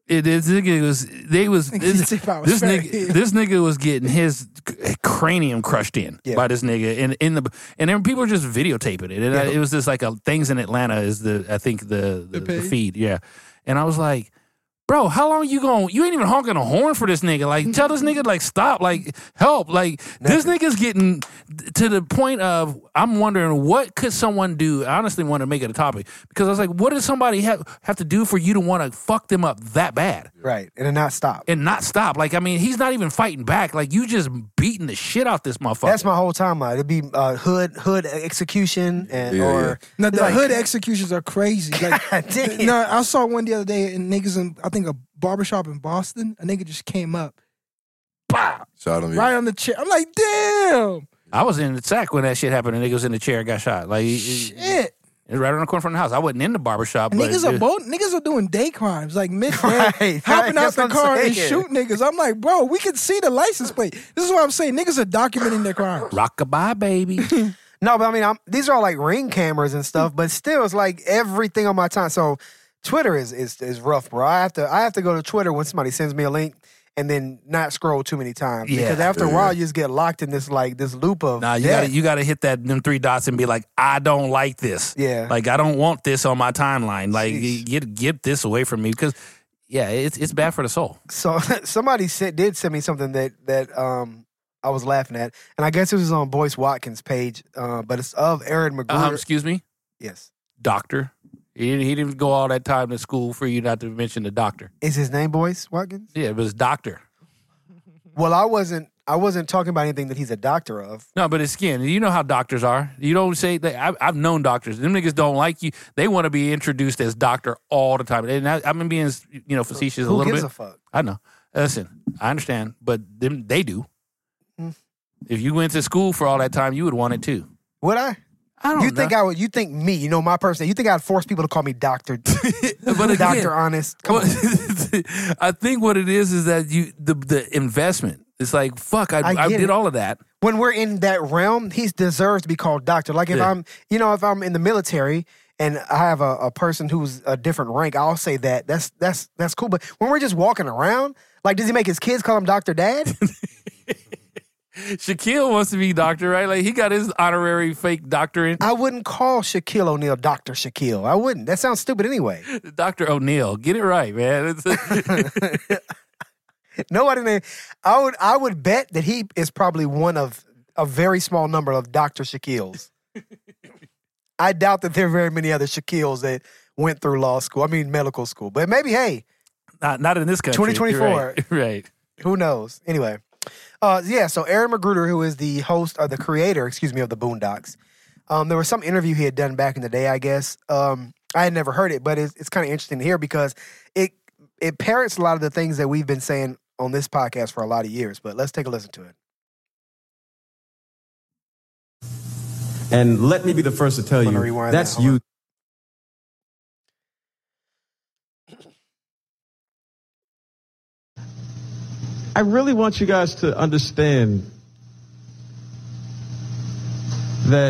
It, this nigga was they was this, If I was this fair, nigga yeah. this nigga was getting his cranium crushed in Yeah. by this nigga and in the and then people were just videotaping it and Yeah. I, it was just like a things in Atlanta is the I think the the, the page? feed yeah and I was like, bro, how long you going? You ain't even honking a horn for this nigga. Like, tell this nigga, like, stop, like, help. Like, this nigga's getting to the point of, I'm wondering, what could someone do? I honestly want to make it a topic because I was like, what does somebody have, have to do for you to want to fuck them up that bad? Right. And then not stop. And not stop. Like, I mean, he's not even fighting back. Like, you just beating the shit out this motherfucker. That's my whole timeline. It'd be uh, hood hood execution and Yeah, or Now, the like- hood executions are crazy. Like, God damn. no, I saw one the other day, and niggas in, I think, a barbershop in Boston. A nigga just came up, pow, Shot him. right on the chair. I'm like, damn, I was in the sack when that shit happened and nigga was in the chair and got shot. Like, it, it, shit. it was right on the corner from the house. I wasn't in the barbershop. And but niggas are it- both niggas are doing day crimes, like midday, Right, hopping right, out that's the what I'm car and saying. shoot niggas. I'm like, bro, we can see the license plate. This is what I'm saying. Niggas are documenting their crimes. Rockabye, baby. No, but I mean, I'm, these are all like ring cameras and stuff, but still, it's like everything on my time. So Twitter is is is rough, bro. I have to I have to go to Twitter when somebody sends me a link and then not scroll too many times Yeah. because after a Yeah. while you just get locked in this like this loop of Nah, you death. gotta you gotta hit that them three dots and be like, I don't like this. Yeah. Like I don't want this on my timeline. Like Jeez. get get this away from me because yeah, it's it's bad for the soul. So somebody sent, did send me something that that um I was laughing at, and I guess it was on Boyce Watkins' page, uh, but it's of Aaron Magruder. Um, excuse me, Yes, doctor. He didn't, he didn't go all that time to school for you not to mention the doctor. is his name Boyce Watkins? Yeah, it was doctor. Well, I wasn't I wasn't talking about anything that he's a doctor of. No, but it's again, you know how doctors are. You don't say that. I've, I've known doctors. Them niggas don't like you. They want to be introduced as doctor all the time. And I, I'm being, you know, facetious a Who little gives bit. a fuck? I know. Listen, I understand, but them they do. Hmm. If you went to school for all that time, you would want it too. Would I? I don't You know. think I would? You think me? You know my person. You think I'd force people to call me doctor? but again, Doctor Honest. Come well, on. I think what it is is that you the the investment. It's like fuck. I, I I, get did it. all of that. When we're in that realm, he deserves to be called doctor. Like if Yeah. I'm, you know, if I'm in the military and I have a, a person who's a different rank, I'll say that. That's that's that's cool. But when we're just walking around, like, does he make his kids call him Doctor Dad? Shaquille wants to be doctor, right? Like he got his honorary fake doctorate. I wouldn't call Shaquille O'Neal Doctor Shaquille. I wouldn't. That sounds stupid anyway. Doctor O'Neal. Get it right, man. It's Nobody named. I would. I would bet that he is probably one of a very small number of Doctor Shaquilles. I doubt that there are very many other Shaquilles that went through law school. I mean, medical school. But maybe, hey, not not in this country. twenty twenty-four. Right. right. who knows? Anyway, uh, yeah. So Aaron Magruder, who is the host or the creator, excuse me, of the Boondocks, um, there was some interview he had done back in the day. I guess um, I had never heard it, but it's, it's kind of interesting to hear because it it parrots a lot of the things that we've been saying on this podcast for a lot of years. But let's take a listen to it. And let me be the first to tell I'm gonna you, rewind that's that. Hold you. I really want you guys to understand that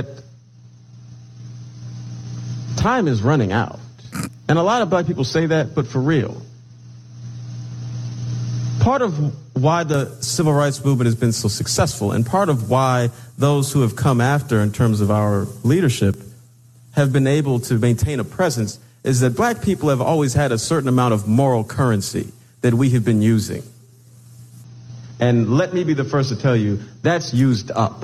time is running out. And a lot of black people say that, but for real. Part of why the civil rights movement has been so successful, and part of why those who have come after in terms of our leadership have been able to maintain a presence, is that black people have always had a certain amount of moral currency that we have been using. And let me be the first to tell you, that's used up.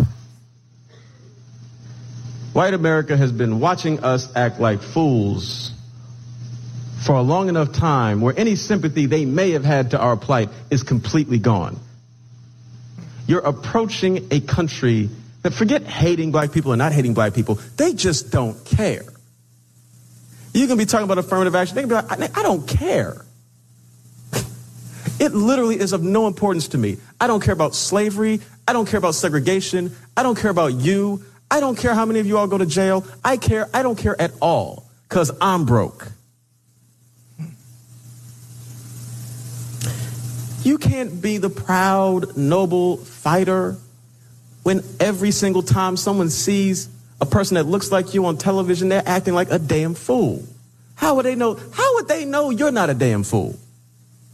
White America has been watching us act like fools for a long enough time where any sympathy they may have had to our plight is completely gone. You're approaching a country that, forget hating black people or not hating black people, they just don't care. You can be talking about affirmative action, they can be like, I, I don't care. It literally is of no importance to me. I don't care about slavery. I don't care about segregation. I don't care about you. I don't care how many of you all go to jail. I care. I don't care at all because I'm broke. You can't be the proud, noble fighter when every single time someone sees a person that looks like you on television, they're acting like a damn fool. How would they know? How would they know you're not a damn fool?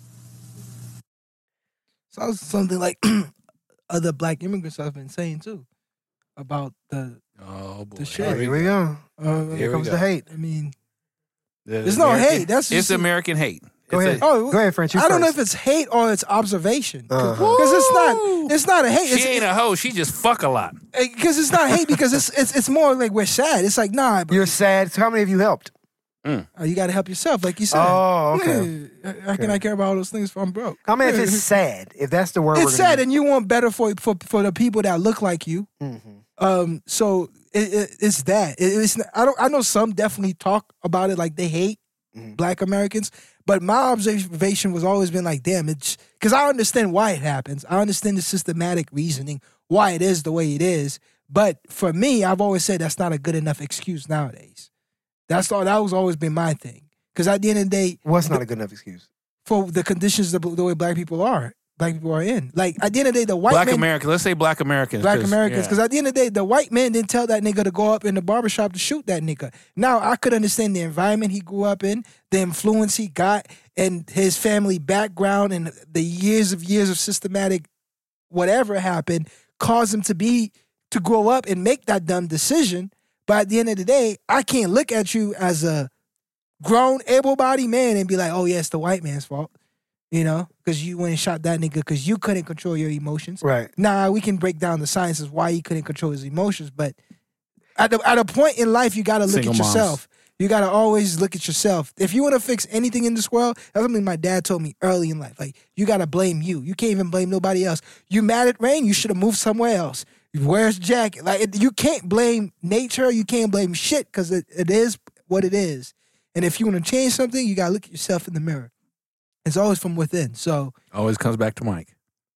So that's something like other black immigrants have been saying too about the Oh boy. the shit. Oh, here we go. Uh, Here Here we comes go. the hate. I mean, The There's no American- hate. That's it's just- American hate. Go It's ahead. a- oh, Go ahead, French. You I don't know first. if it's hate or it's observation because Uh-huh. it's not. It's not a hate. she It's, ain't a hoe. She just fuck a lot. because it's not hate because it's it's it's more like we're sad. It's like nah, but You're sad. So how many of you helped? oh, you got to help yourself, like you said. Oh, okay. Yeah. How can I care about all those things if I'm broke? I mean, if it's sad, if that's the word, we're It's gonna sad, use. and you want better for for for the people that look like you. Mhm. Um, so it, it, it's that. It, it's I don't. I know some definitely talk about it like they hate Mhm. Black Americans, but my observation was always been like, damn, it's because I understand why it happens. I understand the systematic reasoning why it is the way it is. But for me, I've always said that's not a good enough excuse nowadays. That's all. That was always been my thing. Because at the end of the day, What's not a good enough excuse? for the conditions the, the way Black people are, Black people are in. Like at the end of the day, the white Black man, Americans. Let's say Black Americans. Black 'cause- Americans. yeah. Because at the end of the day, the white man didn't tell that nigga to go up in the barbershop to shoot that nigga. Now, I could understand the environment he grew up in, the influence he got, and his family background, and the years of years of systematic whatever happened caused him to be, to grow up and make that dumb decision. But at the end of the day, I can't look at you as a grown, able-bodied man and be like, oh, yeah, it's the white man's fault. You know, because you went and shot that nigga because you couldn't control your emotions. Right. Nah, we can break down the sciences why he couldn't control his emotions, but at the, at a point in life, you got to look Single at moms. yourself. You got to always look at yourself. If you want to fix anything in this world, that's something my dad told me early in life. Like, you got to blame you. You can't even blame nobody else. You mad at rain? You should have moved somewhere else. Where's jacket? Like, it, you can't blame nature. You can't blame shit because it, it is what it is. And if you want to change something, you got to look at yourself in the mirror. It's always from within. So, Always comes back to Mike.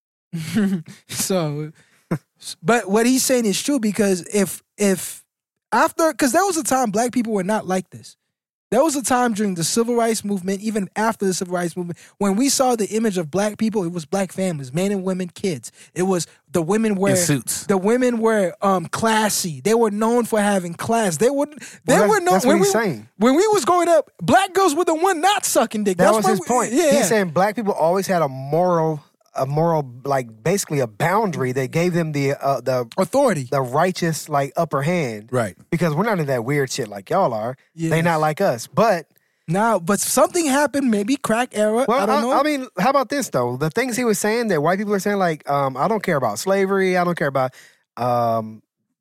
so, but what he's saying is true because if if after, because there was a time Black people were not like this. There was a time during the Civil Rights Movement, even after the Civil Rights Movement, when we saw the image of Black people, it was Black families, men and women, kids. It was the women were In suits. The women were um, classy. They were known for having class. They were they Well, were that- known that's what when he's we saying. when we was growing up. Black girls were the one not sucking dick. That That's was why his we- point. Yeah, He's saying black people always had a moral, a moral, like basically a boundary that gave them the uh, the authority. the righteous like upper hand. Right. Because we're not in that weird shit like y'all are. They Yes. not like us. But Now, but something happened, maybe crack era. well, I don't know. I, mean, how about this though? The things he was saying that white people are saying, like, um, I don't care about slavery. I don't care about. Um,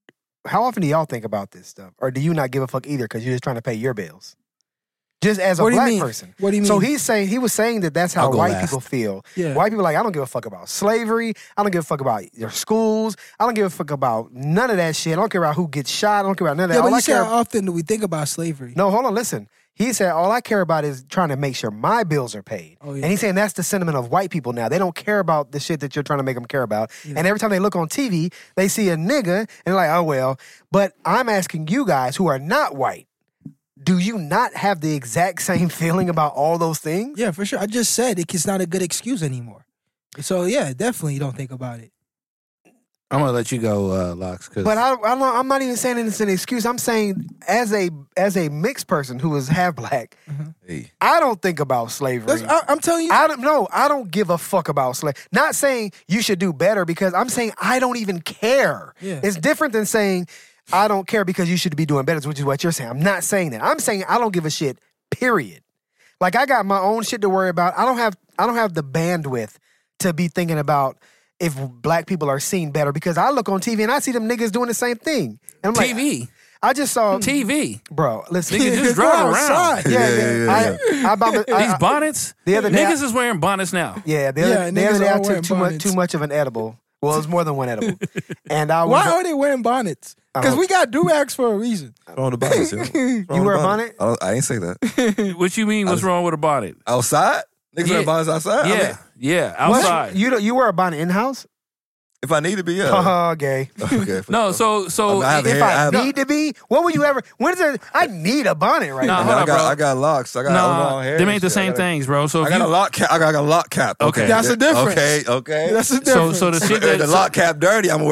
how often do y'all think about this stuff, or do you not give a fuck either because you're just trying to pay your bills? Just as a What do you black mean? person. What do you mean? So he's saying he was saying that that's how I'll go white last. people feel. Yeah. White people are like, I don't give a fuck about slavery. I don't give a fuck about your schools. I don't give a fuck about none of that shit. I don't care about who gets shot. I don't care about none of that. yeah, All but I you said care how often do we think about slavery? No, hold on, listen. He said, all I care about is trying to make sure my bills are paid. Oh, yeah. And he's saying that's the sentiment of white people now. They don't care about the shit that you're trying to make them care about. Yeah. And every time they look on T V, they see a nigga and they're like, oh, well. But I'm asking you guys who are not white, do you not have the exact same feeling about all those things? Yeah, for sure. I just said it's not a good excuse anymore. So yeah, definitely don't think about it. I'm gonna let you go, uh, Locks. Cause But I, I don't, I'm not even saying it's an excuse. I'm saying as a as a mixed person who is half black, Hey, I don't think about slavery. That's, I, I'm telling you. I don't know. I don't give a fuck about slavery. Not saying you should do better because I'm saying I don't even care. Yeah. It's different than saying I don't care because you should be doing better, which is what you're saying. I'm not saying that. I'm saying I don't give a shit. Period. Like I got my own shit to worry about. I don't have I don't have the bandwidth to be thinking about if black people are seen better because I look on T V and I see them niggas doing the same thing. And I'm T like, V. I just saw T V. bro. Listen, Niggas just Go drive around. outside. yeah, Yeah, yeah, yeah, yeah. I, I, bought my- I- These I- bonnets. the other day I- Niggas is wearing bonnets now. Yeah, the other, Yeah, the niggas other day I are took wearing too much bonnets. too much of an edible. Well, it was more than one edible, and I was. Why are they wearing bonnets? Because don't- we got do-rags for a reason. throw on the bonnet, yo. Throw on You wear the a bonnet? I, don't, I ain't say that. What you mean? What's wrong with a bonnet? Outside? Niggas Yeah. wear bonnets outside? I Yeah, mean, yeah, What? outside. You don't- you wear a bonnet in house? if I need to be, yeah. Haha, gay. Okay. for No, sure. so so I mean, I have If hair, I, I have- need to be, what would you ever? When is there? I need a bonnet right Nah, I, now. hold I on, got, bro. I got locks. I got nah, long hair. them and ain't the shit. I same got a- things, bro. So I if got you, a lock cap. I got, I got a lock cap. Okay. That's the difference. Okay, okay. That's the so difference. so the shit If that the lock cap dirty, I'm gonna wear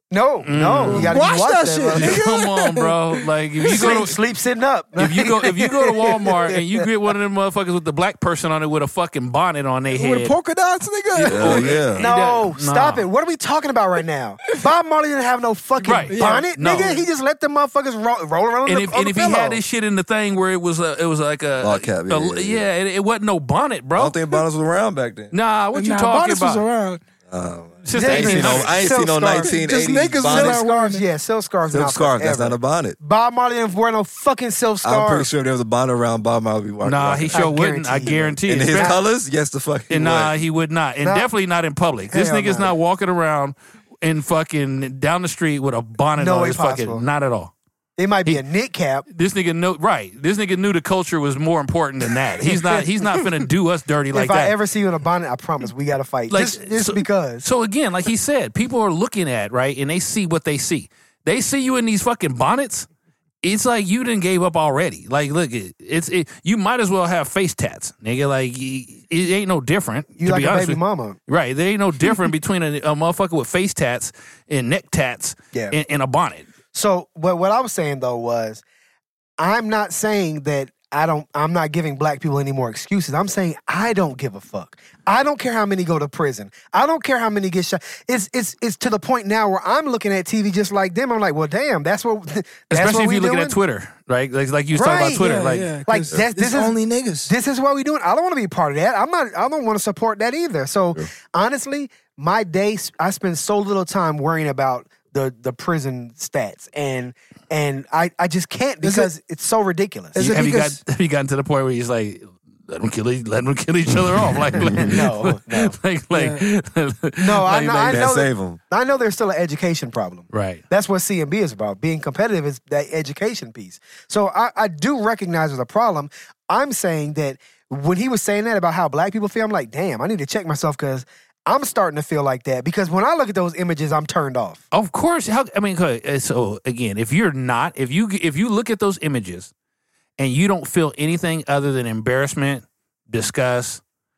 No, no, you gotta Watch watch that that, shit, bro. nigga. Come on, bro. Like if you Sleep, go to sleep sitting up. if you go if you go to Walmart and you get one of them motherfuckers with the black person on it with a fucking bonnet on their head. With polka dots, nigga. Hell yeah. No, Nah. stop it. What are we talking about right now? Bob Marley didn't have no fucking Right. bonnet, No. nigga. He just let the motherfuckers roll, roll around And on if, the, on and the if he pillow. had this shit in the thing where it was a, it was like a, Ball cap, yeah, a- yeah, yeah. it, it wasn't no bonnet, I bro. don't think bonnets was around back then. Nah, what you Nah, talking bonnets was about? around. Um, Since I the ain't seen eighteen no- hundreds. I ain't Silk seen no scarf. nineteen Just eighties niggas was bonnet. silk not scarves, yeah, silk scarves. Silk not scarf, that's forever. not a bonnet. Bob Marley didn't wear no fucking silk scarf. I'm pretty sure if there was a bonnet around Bob Marley. I'd be walking Nah, around. he sure I wouldn't. I guarantee you. guarantee In it. his Especially- colors, yes, the fuck. he And nah, would. he would not. And Nah. definitely not in public. This Hell nigga's no. not walking around in fucking down the street with a bonnet No on way his possible. fucking. Not at all. It might be a knit cap. This nigga know right. This nigga knew the culture was more important than that. He's not. He's not finna do us dirty like if that. I ever see you in a bonnet, I promise we got to fight. Like, just just so- because. So again, like he said, people are looking at right, and they see what they see. They see you in these fucking bonnets. It's like you didn't gave up already. Like, look, it, it's it, you might as well have face tats, nigga. Like, it, it ain't no different. You to like be a honest baby with- mama. Right. There ain't no different between a, a motherfucker with face tats and neck tats Yeah. and, and a bonnet. So what what I was saying though was, I'm not saying that I don't. I'm not giving black people any more excuses. I'm saying I don't give a fuck. I don't care how many go to prison. I don't care how many get shot. It's it's it's to the point now where I'm looking at T V just like them. I'm like, well, damn, that's what. That's Especially what if we you're looking doing? at Twitter, right? Like, like you was talking Right, about Twitter. Yeah, like, yeah, like 'cause that- this it's is- only niggas. This is what we doing. I don't want to be a part of that. I'm not. I don't want to support that either. So honestly, my day, I spend so little time worrying about the the prison stats, and and I I just can't Is because it's so ridiculous. Is it have you got because- have you gotten to the point where he's like, let them kill each, let them kill each other off? Like, like No, no. like, like, No, I like- know. like- I Can't know. save That, him. I know there's still an education problem. right. That's what C M B is about. Being competitive is that education piece. So I, I do recognize there's a problem. I'm saying that when he was saying that about how black people feel, I'm like, damn, I need to check myself because I'm starting to feel like that. Because when I look at those images, I'm turned off. Of course. How, I mean, okay, so again, if you're not, if you if you look at those images and you don't feel anything other than embarrassment, disgust,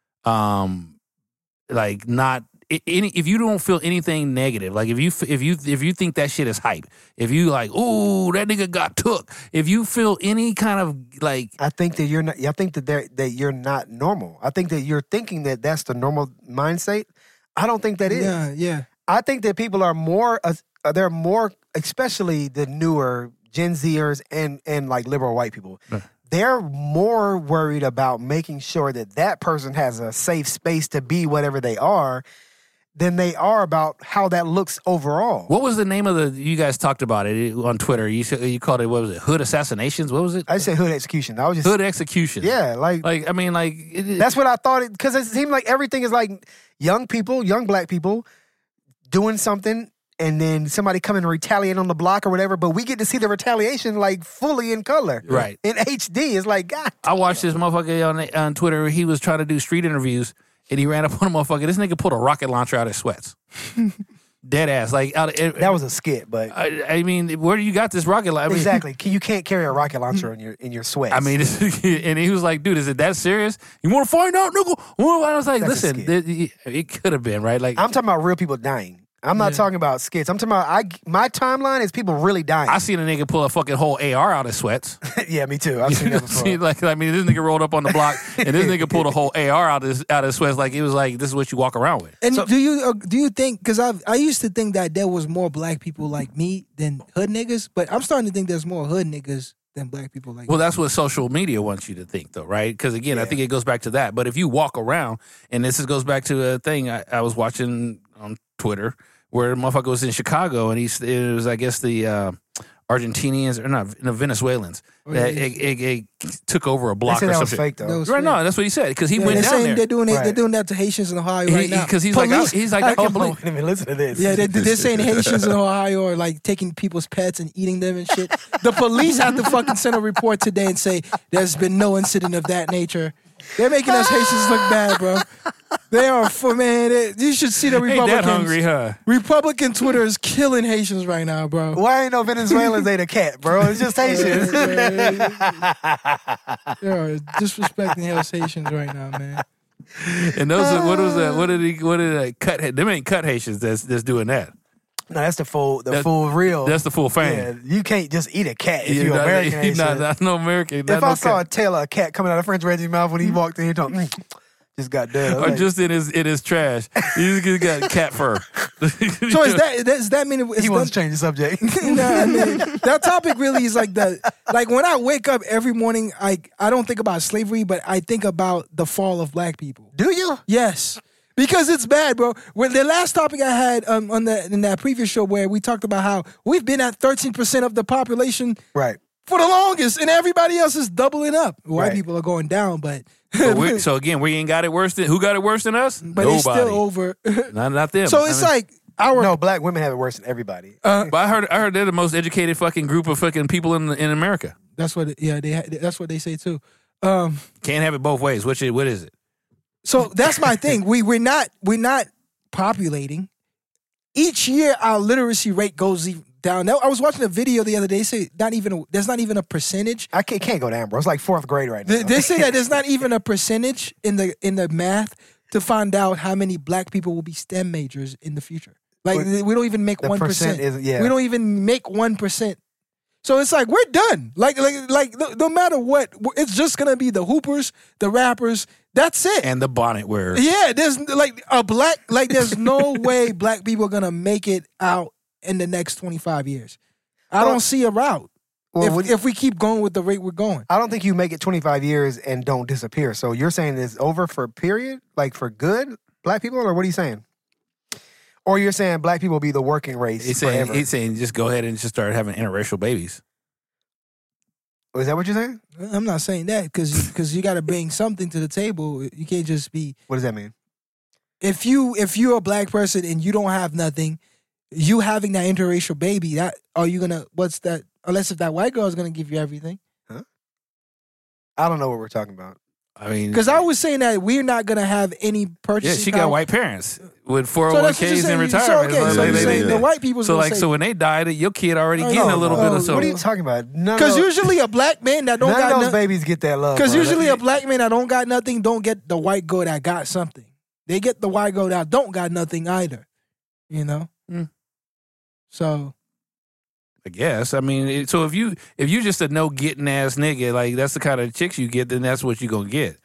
um, like not i- any, if you don't feel anything negative, like if you f- if you if you think that shit is hype, if you like, ooh, that nigga got took, if you feel any kind of like, I think that you're not. I think that they're, that you're not normal. I think that you're thinking that that's the normal mindset. I don't think that is. Yeah, yeah. I think that people are more. Uh, they're more, especially the newer Gen Zers and and like liberal white people. They're more worried about making sure that that person has a safe space to be whatever they are than they are about how that looks overall. what was the name of the? You guys talked about it on Twitter. You said- you called it, what was it? Hood assassinations. What was it? I said hood execution. I was just Hood execution. yeah, like, Like I mean, like it, that's what I thought. It because it seemed like everything is like young people, young black people doing something. And then somebody come and retaliate on the block or whatever, but we get to see the retaliation like fully in color, Right. in H D. It's like God. I watched this motherfucker on on Twitter. He was trying to do street interviews, and he ran up on a motherfucker. This nigga pulled a rocket launcher out of his sweats, dead ass. Like out of, it, That was a skit, but I, I mean, where do you got this rocket launcher? I mean, exactly, you can't carry a rocket launcher in your in your sweats. I mean, and he was like, "Dude, is it that serious? You want to find out, nigga?" Well, I was like, That's a "Listen, skit. it, it could have been right." Like I'm talking about real people dying. I'm not talking about skits. I'm talking about I. My timeline is people really dying. I seen a nigga pull a fucking whole A R out of his sweats. yeah, me too. I've seen that before. See, like I mean, this nigga rolled up on the block, and this nigga pulled a whole A R out of his out of his sweats. Like it was like, this is what you walk around with. And do you uh, do you think? Because I I used to think that there was more black people like me than hood niggas, but I'm starting to think there's more hood niggas than black people like. Well, me. that's what social media wants you to think, though, right? Because again, I think it goes back to that. But if you walk around, and this is, goes back to a thing I, I was watching on Twitter, where a motherfucker was in Chicago, and he's it was I guess the uh, Argentinians or not, no, Venezuelans Oh, that yeah, it, it, it took over a They block said or that was something. fake though. That was Right? fake. No, that's what he said because he Yeah, went they're down saying there. they're doing it, they're Right. doing that to Haitians in Ohio right now. Because he's like, I, Police- he's like, I can't believe. Wait a minute, listen to this. Yeah, they, they're saying Haitians in Ohio are like taking people's pets and eating them and shit. The police have to fucking send a report today and say there's been no incident of that nature. They're making us Haitians look bad, bro. They are for man. They, you should see the Ain't Republicans. that hungry, huh? Republican Twitter is killing Haitians right now, bro. Why ain't no Venezuelans ate a cat, bro? It's just Haitians. They are disrespecting hell's Haitians right now, man. And those, are, what was that? What did he? What did that cut? Them ain't cut Haitians that's that's doing that. No, that's the full, the That- full real. That's the full fame. Yeah, you can't just eat a cat if You're you're not, American. you're ain't not, shit. not no American. If not I no saw cat. a tail of a cat coming out of French Reggie's mouth when he walked in, he told mm, just got dead. I was or like, just in his in his trash, you just got cat fur. So is that does that mean is he wants that, to change the subject. nah, I mean, that topic really is like the like when I wake up every morning, I I don't think about slavery, but I think about the fall of black people. Do you? Yes. Because it's bad, bro. When the last topic I had um, on the in that previous show where we talked about how we've been at thirteen percent of the population Right. for the longest, and everybody else is doubling up. White Right. people are going down, but so, we, so again, we ain't got it worse than who got it worse than us? but Nobody. it's still over. Not not them. So it's I mean, like our No, black women have it worse than everybody. But I heard I heard they're the most educated fucking group of fucking people in in America. that's what it- yeah they ha- that's what they say too. Um, Can't have it both ways. Which is, what is it? So that's my thing. We we're not we're not populating. Each year our literacy rate goes e- down. Now, I was watching a video the other day. They say not even a, there's not even a percentage. I can't, can't go down, bro. It's like fourth grade right now. They, they say that there's not even a percentage in the in the math to find out how many black people will be STEM majors in the future. Like But we don't even make the one percent percent. is- yeah. We don't even make one percent. So it's like we're done. Like like like no, no matter what, it's just gonna be the hoopers, the rappers. That's it. And the bonnet wearers. Yeah, there's like a black, like there's no way black people are gonna make it out in the next twenty-five years. I Well- don't see a route. Well, if, what- if we keep going with the rate we're going. I don't think you make it twenty-five years and don't disappear. So you're saying it's over for period? Like for good, black people? Or what are you saying? Or you're saying black people will be the working race He's saying forever? he's saying just go ahead and just start having interracial babies. Is that what you're saying? I'm not saying that because because you got to bring something to the table. You can't just be What does that mean? if you if you're a black person and you don't have nothing, you having that interracial baby. That are you gonna? What's that? Unless if that white girl is gonna give you everything. I don't know what we're talking about. I mean, Because I was saying that we're not gonna have any yeah, purchasing she got power. white parents with So four oh one that's what you're Ks saying. and So, retirement. okay, so Like, you're they- saying they- the white people's so gonna like say, so when they died, your kid already Oh, getting no. a little bit Oh, of so. What are you talking about? None because of, usually a black man that don't none of got those no, babies get that love. because bro. usually a That- black man that don't got nothing don't get the white girl that got something. They get the white girl that don't got nothing either. You know. Mm. So I guess. I mean, it, so if you if you just a no getting ass nigga, like that's the kind of chicks you get, then that's what you gonna get.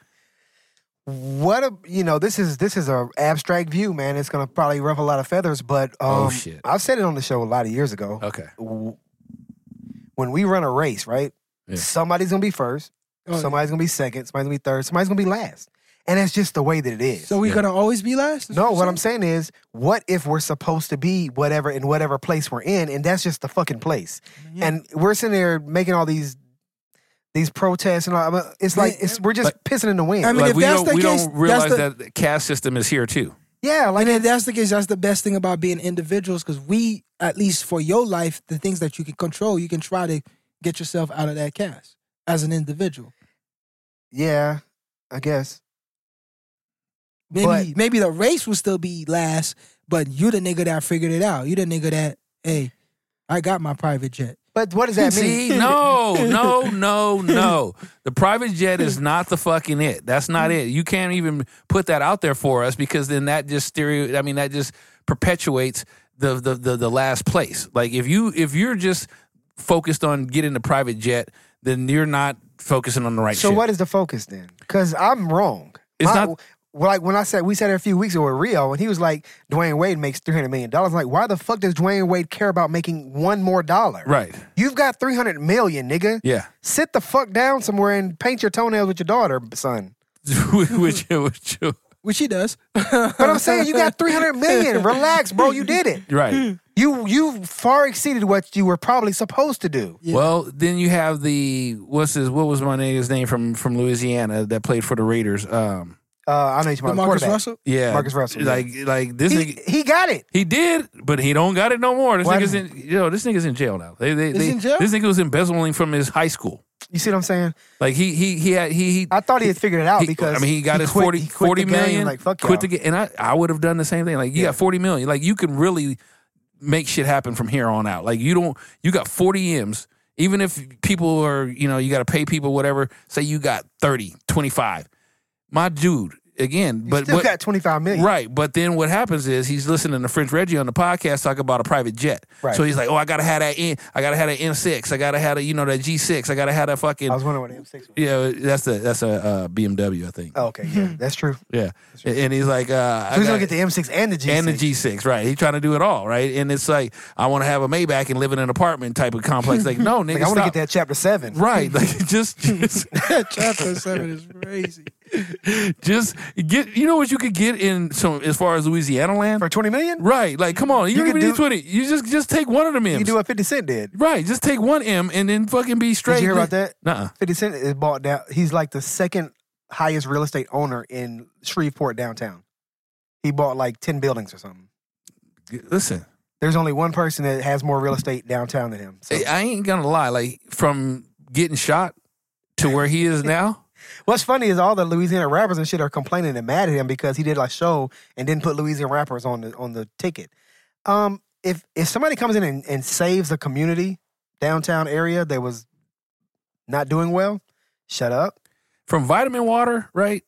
What a you know this is this is a abstract view, man. It's gonna probably ruffle a lot of feathers, but um, Oh, shit. I've said it on the show a lot of years ago. Okay. W- When we run a race, right? Yeah. Somebody's gonna be first, Oh, yeah. somebody's gonna be second, somebody's gonna be third, somebody's gonna be last, and that's just the way that it is. so we Yeah. gonna always be last? That's no, you're what I'm saying is, what if we're supposed to be whatever in whatever place we're in, and that's just the fucking place, Yeah. and we're sitting there making all these these protests and all. I mean, it's like it's we're just pissing in the wind. I mean, like if we that's don't the we case, don't realize that's the- that the caste system is here too. yeah, like And if that's the case, that's the best thing about being individuals because we, at least for your life, the things that you can control, you can try to get yourself out of that cast as an individual. yeah, I guess. Maybe But- maybe the race will still be last, but you the nigga that figured it out. You the nigga that, hey, I got my private jet. But what does that mean? See, no, no, no, no. The private jet is not the fucking it. That's not it. You can't even put that out there for us because then that just stereo. I mean, that just perpetuates the the the, the last place. Like if you if you're just focused on getting the private jet, then you're not focusing on the right So shit. what is the focus then? Because I'm wrong. It's My- not- well, like when I said we said it a few weeks ago with Rio, and he was like, Dwayne Wade makes three hundred million dollars. Like, why the fuck does Dwayne Wade care about making one more dollar? Right. You've got three hundred million, nigga. Yeah. Sit the fuck down somewhere and paint your toenails with your daughter, son. which, which, Which he does. But I'm saying you got three hundred million. Relax, bro. You did it. right. You you far exceeded what you were probably supposed to do. Yeah. Well, then you have the what's his what was my nigga's name from from Louisiana that played for the Raiders. Um, Uh, I know you're talking The about Marcus quarterback. Russell? yeah, Marcus Russell, yeah. Like like this He, nigga, he got it. he did, but he don't got it no more. This Why nigga's in you know this nigga's in jail now. They they, Is they he in jail? This nigga was embezzling from his high school. You see what I'm saying? Like he he he had he he. I thought he had figured it out he- because I mean he got his quit- forty, he quit forty the game, million, Like fuck quit y'all. the game, and I I would have done the same thing. Like you Yeah. got forty million, like you can really make shit happen from here on out. Like you don't you got forty M's. Even if people are you know you got to pay people whatever. Say you got thirty, twenty-five. My dude, again, You but still what, got twenty-five million. right. But then what happens is he's listening to French Reggie on the podcast talk about a private jet. Right. So he's like, oh, I gotta have that N, I gotta have that M six, I gotta have that, you know, that G six, I gotta have that fucking. I was wondering what the M six was. Yeah, that's a that's a uh, B M W, I think. Oh, okay, yeah, that's true. Yeah, and he's like, uh, So I he's gonna got- get the M six and the G six. and the G six, right? He's trying to do it all, right? And it's like, I want to have a Maybach and live in an apartment type of complex. Like, no, nigga, Like, I want to stop. get that chapter seven. Right, like just, just, Chapter seven is crazy. just get. You know what you could get in some as far as Louisiana land, For twenty million? right? Like, come on, you, You don't could even need do- twenty. You just just take one of them You M's. do what fifty Cent did. Right, just take one M and then fucking be straight. Did you hear about that? Nuh-uh. fifty Cent is bought down. He's like the second highest real estate owner in Shreveport downtown. He bought like ten buildings or something. Listen, There's only one person that has more real estate downtown than him. So. I ain't gonna lie. Like from getting shot to where he is now. What's funny is all the Louisiana rappers and shit are complaining and mad at him because he did a show and didn't put Louisiana rappers on the on the ticket. Um, if if somebody comes in and, and saves a community downtown area that was not doing well, shut up. From vitamin water, right,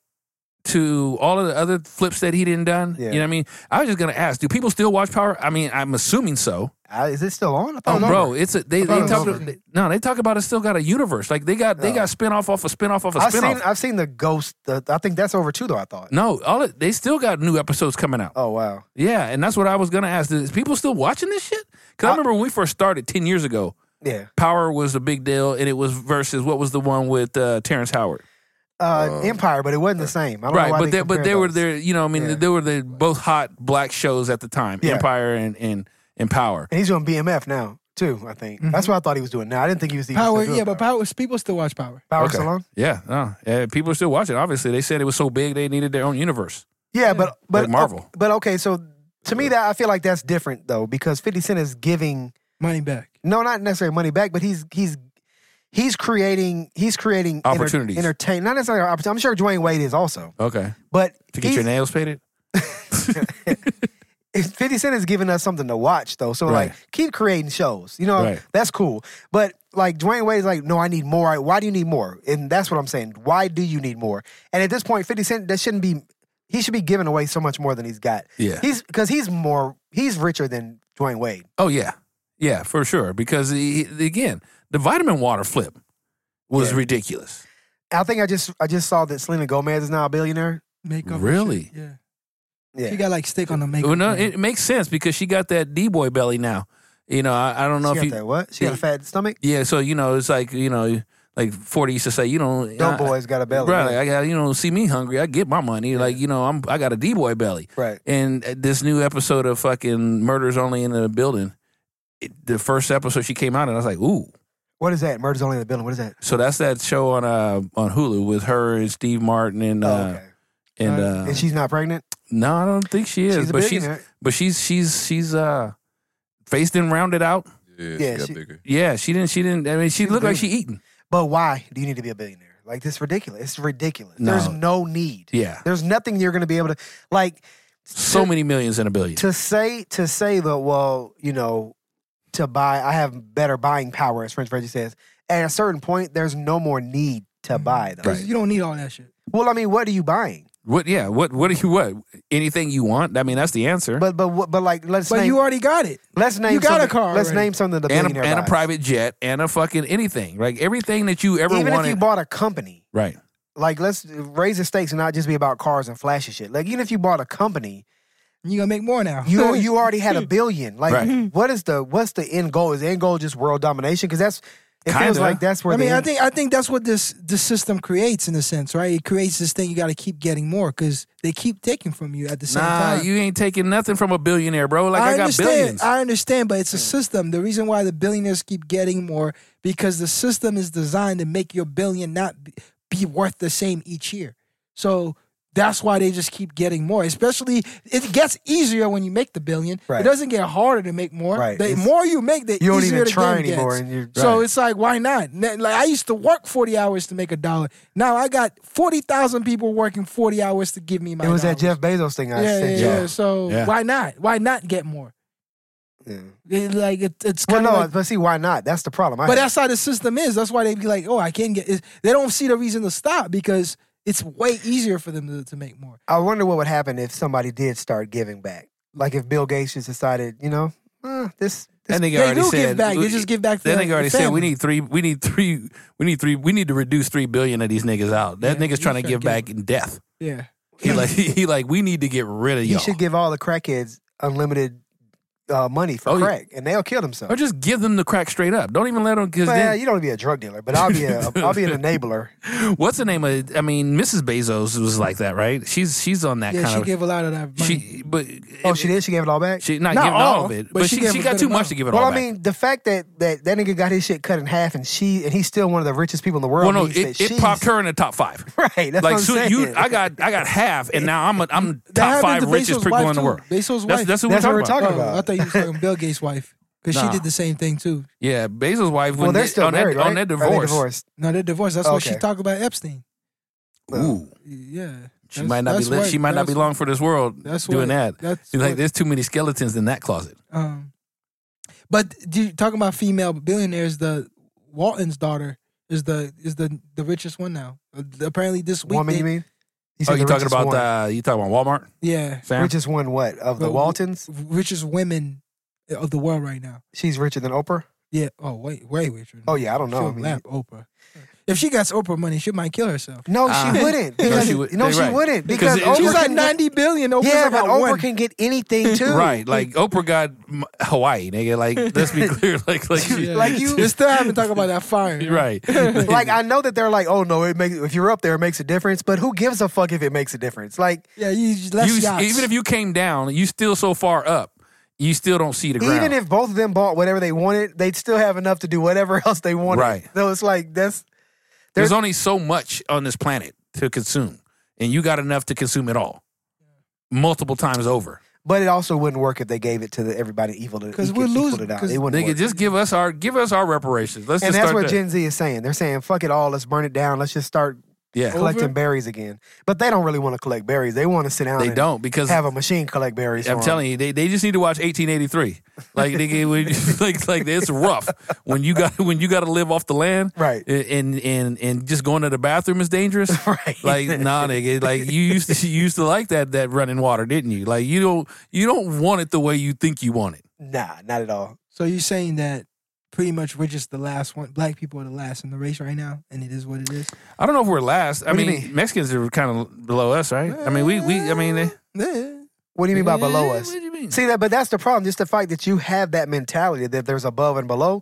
to all of the other flips that he didn't done. Yeah. You know what I mean? I was just gonna ask, do people still watch Power? I mean, I'm assuming so. Uh, is it still on? I thought Oh, it was bro, over. it's a they I thought they it was talk. over. They, no, they talk about it still got a universe. Like they got they Oh. got spinoff off a spinoff off a I've spinoff. seen I've seen the Ghost. The, I think that's over too, though. I thought. no, all it, they still got new episodes coming out. Oh wow. Yeah, and that's what I was gonna ask. Is people still watching this shit? Because I I- remember when we first started ten years ago, Yeah. Power was a big deal, and it was versus what was the one with uh, Terrence Howard. Uh, Empire, but it wasn't the same. I don't know Right, why but they they, but compared they were those. there. You know, I mean, Yeah. they were the both hot black shows at the time, Yeah. Empire and and and Power. And he's doing B M F now too. I think that's what I thought he was doing. Now I didn't think he was even Power, still doing yeah, but Power, people still watch Power. Power Okay. still on? Yeah, no, yeah, people are still watching. Obviously, they said it was so big they needed their own universe. Yeah, but but Like Marvel. But okay, so to me that I feel like that's different though because fifty Cent is giving Money back. no, not necessarily money back, but he's he's he's creating he's creating enter- Opportunities. entertain, not necessarily opportunities. I'm sure Dwayne Wade is also, Okay, but to get he's- your nails painted. fifty Cent is giving us something to watch though. So Right. like keep creating shows. You know, Right. that's cool. But like Dwayne Wade's like, no, I need more. Why do you need more? And that's what I'm saying. Why do you need more? And at this point, fifty Cent, that shouldn't be he should be giving away so much more than he's got. Yeah. He's because he's more he's richer than Dwayne Wade. Oh yeah, yeah, for sure. Because he, he- again, the vitamin water flip was Yeah. ridiculous. I think I just I just saw that Selena Gomez is now a billionaire. Makeup. and Really? shit, Yeah. Yeah. She got like stick on the makeup. Well, no, yeah. it makes sense because she got that D boy belly now. You know, I, I don't know She if got you. that what? She got a fat stomach? Yeah, so you know, it's like you know, like Forty used to say, you know, Dope I- boys got a belly. Right, yeah. I got you know, see me hungry, I get my money. Like you know, I'm I got a D boy belly. Right. And this new episode of fucking Murders Only in the Building, it, the first episode she came out and I was like, ooh. What is that? Murder's Only in the Building. What is that? So that's that show on uh on Hulu with her and Steve Martin and uh, oh, okay. and Uh, uh, And she's not pregnant? no, I don't think she is, She's a but she's billionaire. but she's she's she's uh face didn't round it out. Yeah, Yeah, she got she- bigger. Yeah, she didn't she didn't. I mean, she She's looked like big. she eating. But why do you need to be a billionaire? Like, this is ridiculous. It's ridiculous. No. There's no need. Yeah, There's nothing you're going to be able to, like, so to, many millions in a billion. to say, to say that, well, you know, to buy, I have better buying power, as French Reggie says. At a certain point, there's no more need to buy, though. 'Cause you don't need all that shit. Well, I mean, what are you buying? What? Yeah. What? What do you what? Anything you want? I mean, that's the answer. But, but, what- but like, let's But name, you already got it. let's name you got a something- car Let's already. name something that a and billionaire a, and a buys. private jet and a fucking anything. Like everything that you ever Even wanted. if you bought a company, right. like, let's raise the stakes and not just be about cars and flashy shit. Like, even if you bought a company, You gonna make more now. you you already had a billion. Like, Right. what is the what's the end goal? Is the end goal just world domination? Because that's it feels Kinda. like that's where I mean, the I end- think I think that's what this this system creates in a sense, right? It creates this thing you got to keep getting more because they keep taking from you at the same Nah, time. you ain't taking nothing from a billionaire, bro. Like I, got understand. billions. I understand, but it's a system. The reason why the billionaires keep getting more because the system is designed to make your billion not be, be worth the same each year. So that's why they just keep getting more. Especially, it gets easier when you make the billion. Right. It doesn't get harder to make more. Right. The It's- more you make, the you don't easier even the try game anymore. gets. And you're, So Right. it's like, why not? N- Like I used to work forty hours to make a dollar. Now I got forty thousand people working forty hours to give me my it was that dollars. Jeff Bezos thing I Yeah, yeah, sent yeah. you. So Yeah. why not? Why not get more? Yeah. It, like it, it's Well, kind of no, like, but see, why not? That's the problem. I but have. that's how the system is. That's why they be like, oh, I can't get. It. They don't see the reason to stop because it's way easier for them to, to make more. I wonder what would happen if somebody did start giving back. Like if Bill Gates just decided, you know, uh, this. That nigga They already do said. give back. They just give back to That the- nigga already the said we family. need three. We need three. We need three. We need to reduce three billion of these niggas out. That Yeah, nigga's he trying to should give give- back in death. Yeah. He like he like we need to get rid of You y'all. should give all the crackheads unlimited uh, money for Oh, yeah. crack, and they'll kill themselves. Or just give them the crack straight up. Don't even let them. Because Well, you don't want to be a drug dealer, but I'll be a I'll be an enabler. what's the name of? I mean, Missus Bezos was like that, right? She's she's on that Yeah, kind she of. gave a lot of that money. She but Oh, she did. She gave it all back. she not, Not giving all, all, of it, but but, she she, gave she a got good too much amount. to give it Well, all I back. mean, the fact that, that that nigga got his shit cut in half, and she and he's still one of the richest people in the world. well, no, means it, that it she's- popped her in the top five. Right. That's Like what I'm so saying. you, I got I got half, and now I'm a, I'm That top happened five to richest Bezos' people wife, in the too. world. Bezos' That's wife. that's who That's we're what talking we're about. talking Oh, about. I thought you were talking Bill Gates' wife because Nah. she did the same thing too. Yeah, Bezos' wife. Well, when they're they- still on married, that, right? on that Or they divorce. divorced. No, they're divorced. That's what she Okay. talked about Epstein. Ooh, Yeah, she That's- might not be. that's li- what- she might not be that's- long for this world That's doing what, that. That's She's like, what- there's too many skeletons in that closet. Um, but do you, talking about female billionaires, the Walton's daughter is the is the the richest one now. Uh, apparently this week. Woman, they- you mean? You Oh, said you the talking richest about one. uh, you talking about Walmart? Yeah, Sam? richest one? What of the Well, Waltons? richest women of the world right now. She's richer than Oprah. Yeah. Oh wait, way richer. Oh yeah, I don't know. She'll I mean, lap Oprah. If she got Oprah money, she might kill herself. no, she Uh, wouldn't. no, Because, she would- no, they're she right. wouldn't. Because Because it- Oprah She's like can ninety billion. Oprah's Yeah, about but Oprah one. can get anything too. Right, like Oprah got M- Hawaii, nigga. Like, let's be clear. Like, like, Yeah. Like you- You still haven't talked about that fire. right. Like I know that they're like, oh no, it makes if you're up there, it makes a difference. But who gives a fuck if it makes a difference? Like Yeah, you less You, yachts. even if you came down, you still so far up, you still don't see the ground. even if both of them bought whatever they wanted, they'd still have enough to do whatever else they wanted. Right. So it's like that's there's only so much on this planet to consume, and you got enough to consume it all, multiple times over. but it also wouldn't work if they gave it to the, everybody evil to 'Cause equal- we're equal losing- it out. 'cause It wouldn't Nigga, work. just give us our give us our reparations. Let's and just that's start what there. Gen Z is saying. They're saying, fuck it all, let's burn it down. Let's just start yeah, collecting Over? berries again. But they don't really want to collect berries. They want to sit down they and don't because have a machine collect berries. I'm telling you, they, they just need to watch eighteen eighty-three. Like nigga, when- like like it's rough when you got when you got to live off the land, Right. And and and just going to the bathroom is dangerous, Right. Like nah, nigga, like you used to you used to like that that running water, didn't you? Like you don't you don't want it the way you think you want it. Nah, not at all. So you're saying that pretty much we're just the last one. Black people are the last in the race right now, and it is what it is. I don't know if we're last. I What do you mean, mean? Mexicans are kind of below us, right? I mean, we we I mean, they, Yeah. What do you mean by below Eh, us? What do you mean? See that, but that's the problem. Just the fact that you have that mentality that there's above and below.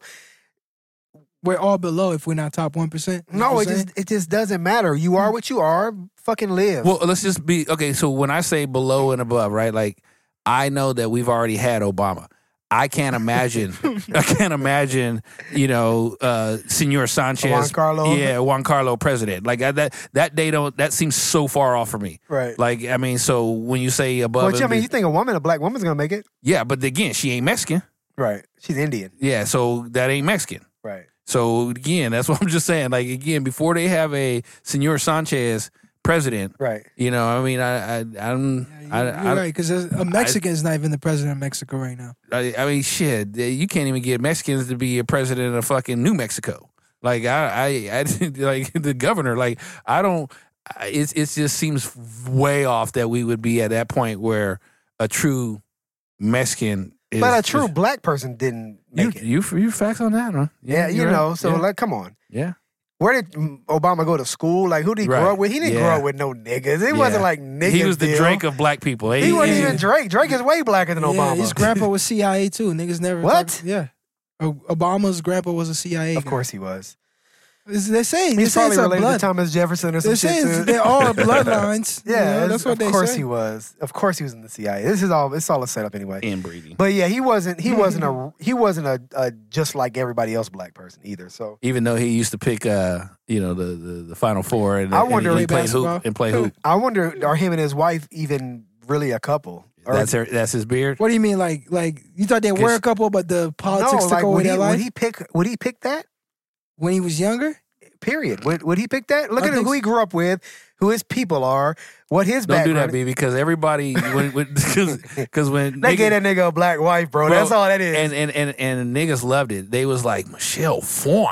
We're all below if we're not top one percent. No, it just it just doesn't matter. You are what you are. Fucking live. Well, let's just be okay. So when I say below and above, right? Like I know that we've already had Obama. I can't imagine. I can't imagine. You know, uh, Senor Sanchez, Juan Carlo? yeah, Juan Carlo president. Like I, that. That day don't. That seems so far off for me. Right. Like I mean, so when you say above, But I and mean, be- you think a woman, a black woman's gonna make it? yeah, but again, she ain't Mexican. Right. She's Indian. Yeah, so that ain't Mexican. Right. So again, that's what I'm just saying. Like again, before they have a Senor Sanchez president, Right. you know, I mean, I, I, I'm, You're, I, you're I, right, because a Mexican is not even the president of Mexico right now. I, I mean, shit, you can't even get Mexicans to be a president of fucking New Mexico. Like I, I, I like the governor. Like I don't. I- It's it just seems way off that we would be at that point where a true Mexican. Is, But a true is- black person didn't you, make it. you, you facts on that, huh? Yeah, you you're right. know. So yeah. like, come on. yeah. Where did mm, Obama go to school? Like, who did he Right. grow up with? He didn't Yeah. grow up with no niggas. It Yeah. wasn't like niggas. He was the deal. Drake of black people. He wasn't he- even Drake. Drake is way blacker than Yeah, Obama. his grandpa was C I A too. Niggas never. What? talk- yeah. O- Obama's grandpa was a C I A. Of guy. course he was. It's- They say they He's say probably it's a related blood. to Thomas Jefferson or some They shit say too. it's- they're all bloodlines. you Yeah, know, it's- that's what of they course say. he was. Of course he was in the C I A. This is all. It's all a setup anyway. inbreeding. But yeah, he wasn't. He wasn't a. He wasn't a, a just like everybody else black person either. So Even though he used to pick, uh, you know, the, the, the Final Four, and, I and wonder he if played basketball- hoop and play hoop. I wonder, are him and his wife even really a couple? Or- That's her, that's his beard. What do you mean, like, like you thought they were 'Cause- a couple, but the politics no, took like away would he, their life would he pick? Would he pick that? when he was younger? Period. Would, would he pick that? Look I at think who he grew up with, who his people are, what his Don't do that, background. B, because everybody, when, when, cause, cause when They niggas- gave that nigga a black wife, bro. Bro, That's all that is. and, and and and niggas loved it. They was like Michelle Fine,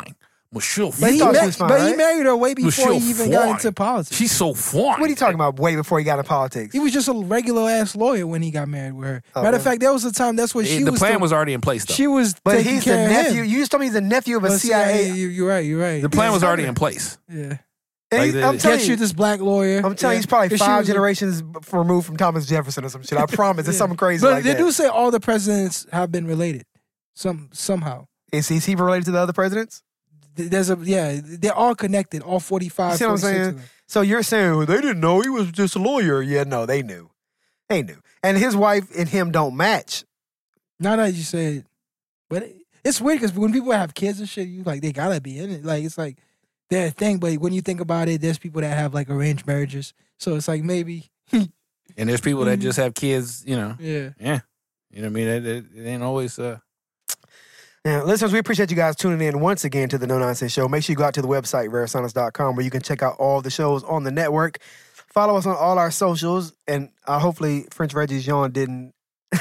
Michelle But, he, thought she ma- was fine, but he right? married her way before Michelle he even got fine. into politics. She's so fun. What are you talking about? Way before he got into politics. He was just a regular ass lawyer when he got married with her. Oh, Matter of really? fact, there was a time that's what she the was. plan still- was already in place, though. She was, But taking he's the care of nephew. him. You just told me he's the nephew of a But C I A. you- You're right. You're right. the plan was Yeah. already in place. Yeah. And Like he- the- I'm telling Get you, you this black lawyer. I'm telling you, Yeah. he's probably 'Cause she five was a- generations b- removed from Thomas Jefferson or some shit. I promise. It's Yeah. something crazy But like they that. do say all the presidents have been related, some somehow. Is, is he related to the other presidents? Th- There's a yeah, they're all connected. All forty-five. You see what I'm forty-six of saying? them. So you're saying well, they didn't know he was just a lawyer? Yeah, no, they knew. They knew. And his wife and him don't match. Now that you say it, but it, it's weird because when people have kids and shit, you like they gotta be in it. Like it's like they're a thing. But when you think about it, there's people that have like arranged marriages. So it's like maybe And there's people that just have kids, you know. yeah. Yeah. You know what I mean? It, it, it ain't always... Uh, Now, listeners, we appreciate you guys tuning in once again to the No Nonsense Show. Make sure you go out to the website, rare sonnets dot com, where you can check out all the shows on the network. Follow us on all our socials, and uh, hopefully French Reggie's yawn didn't...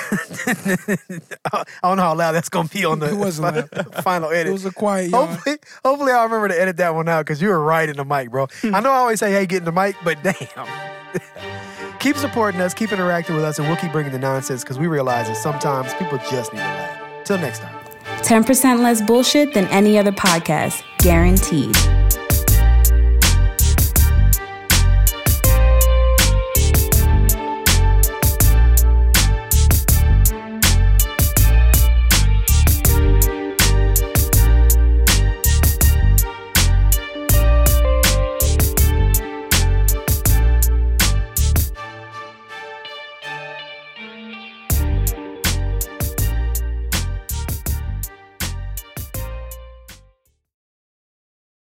I don't know how loud that's going to be on the It wasn't fi- final edit. It was a quiet yawn. Hopefully, hopefully I'll remember to edit that one out because you were right in the mic, bro. I know I always say, hey, get in the mic, but damn. Keep supporting us, keep interacting with us, and we'll keep bringing the nonsense because we realize that sometimes people just need to laugh. Till next time. ten percent less bullshit than any other podcast, guaranteed.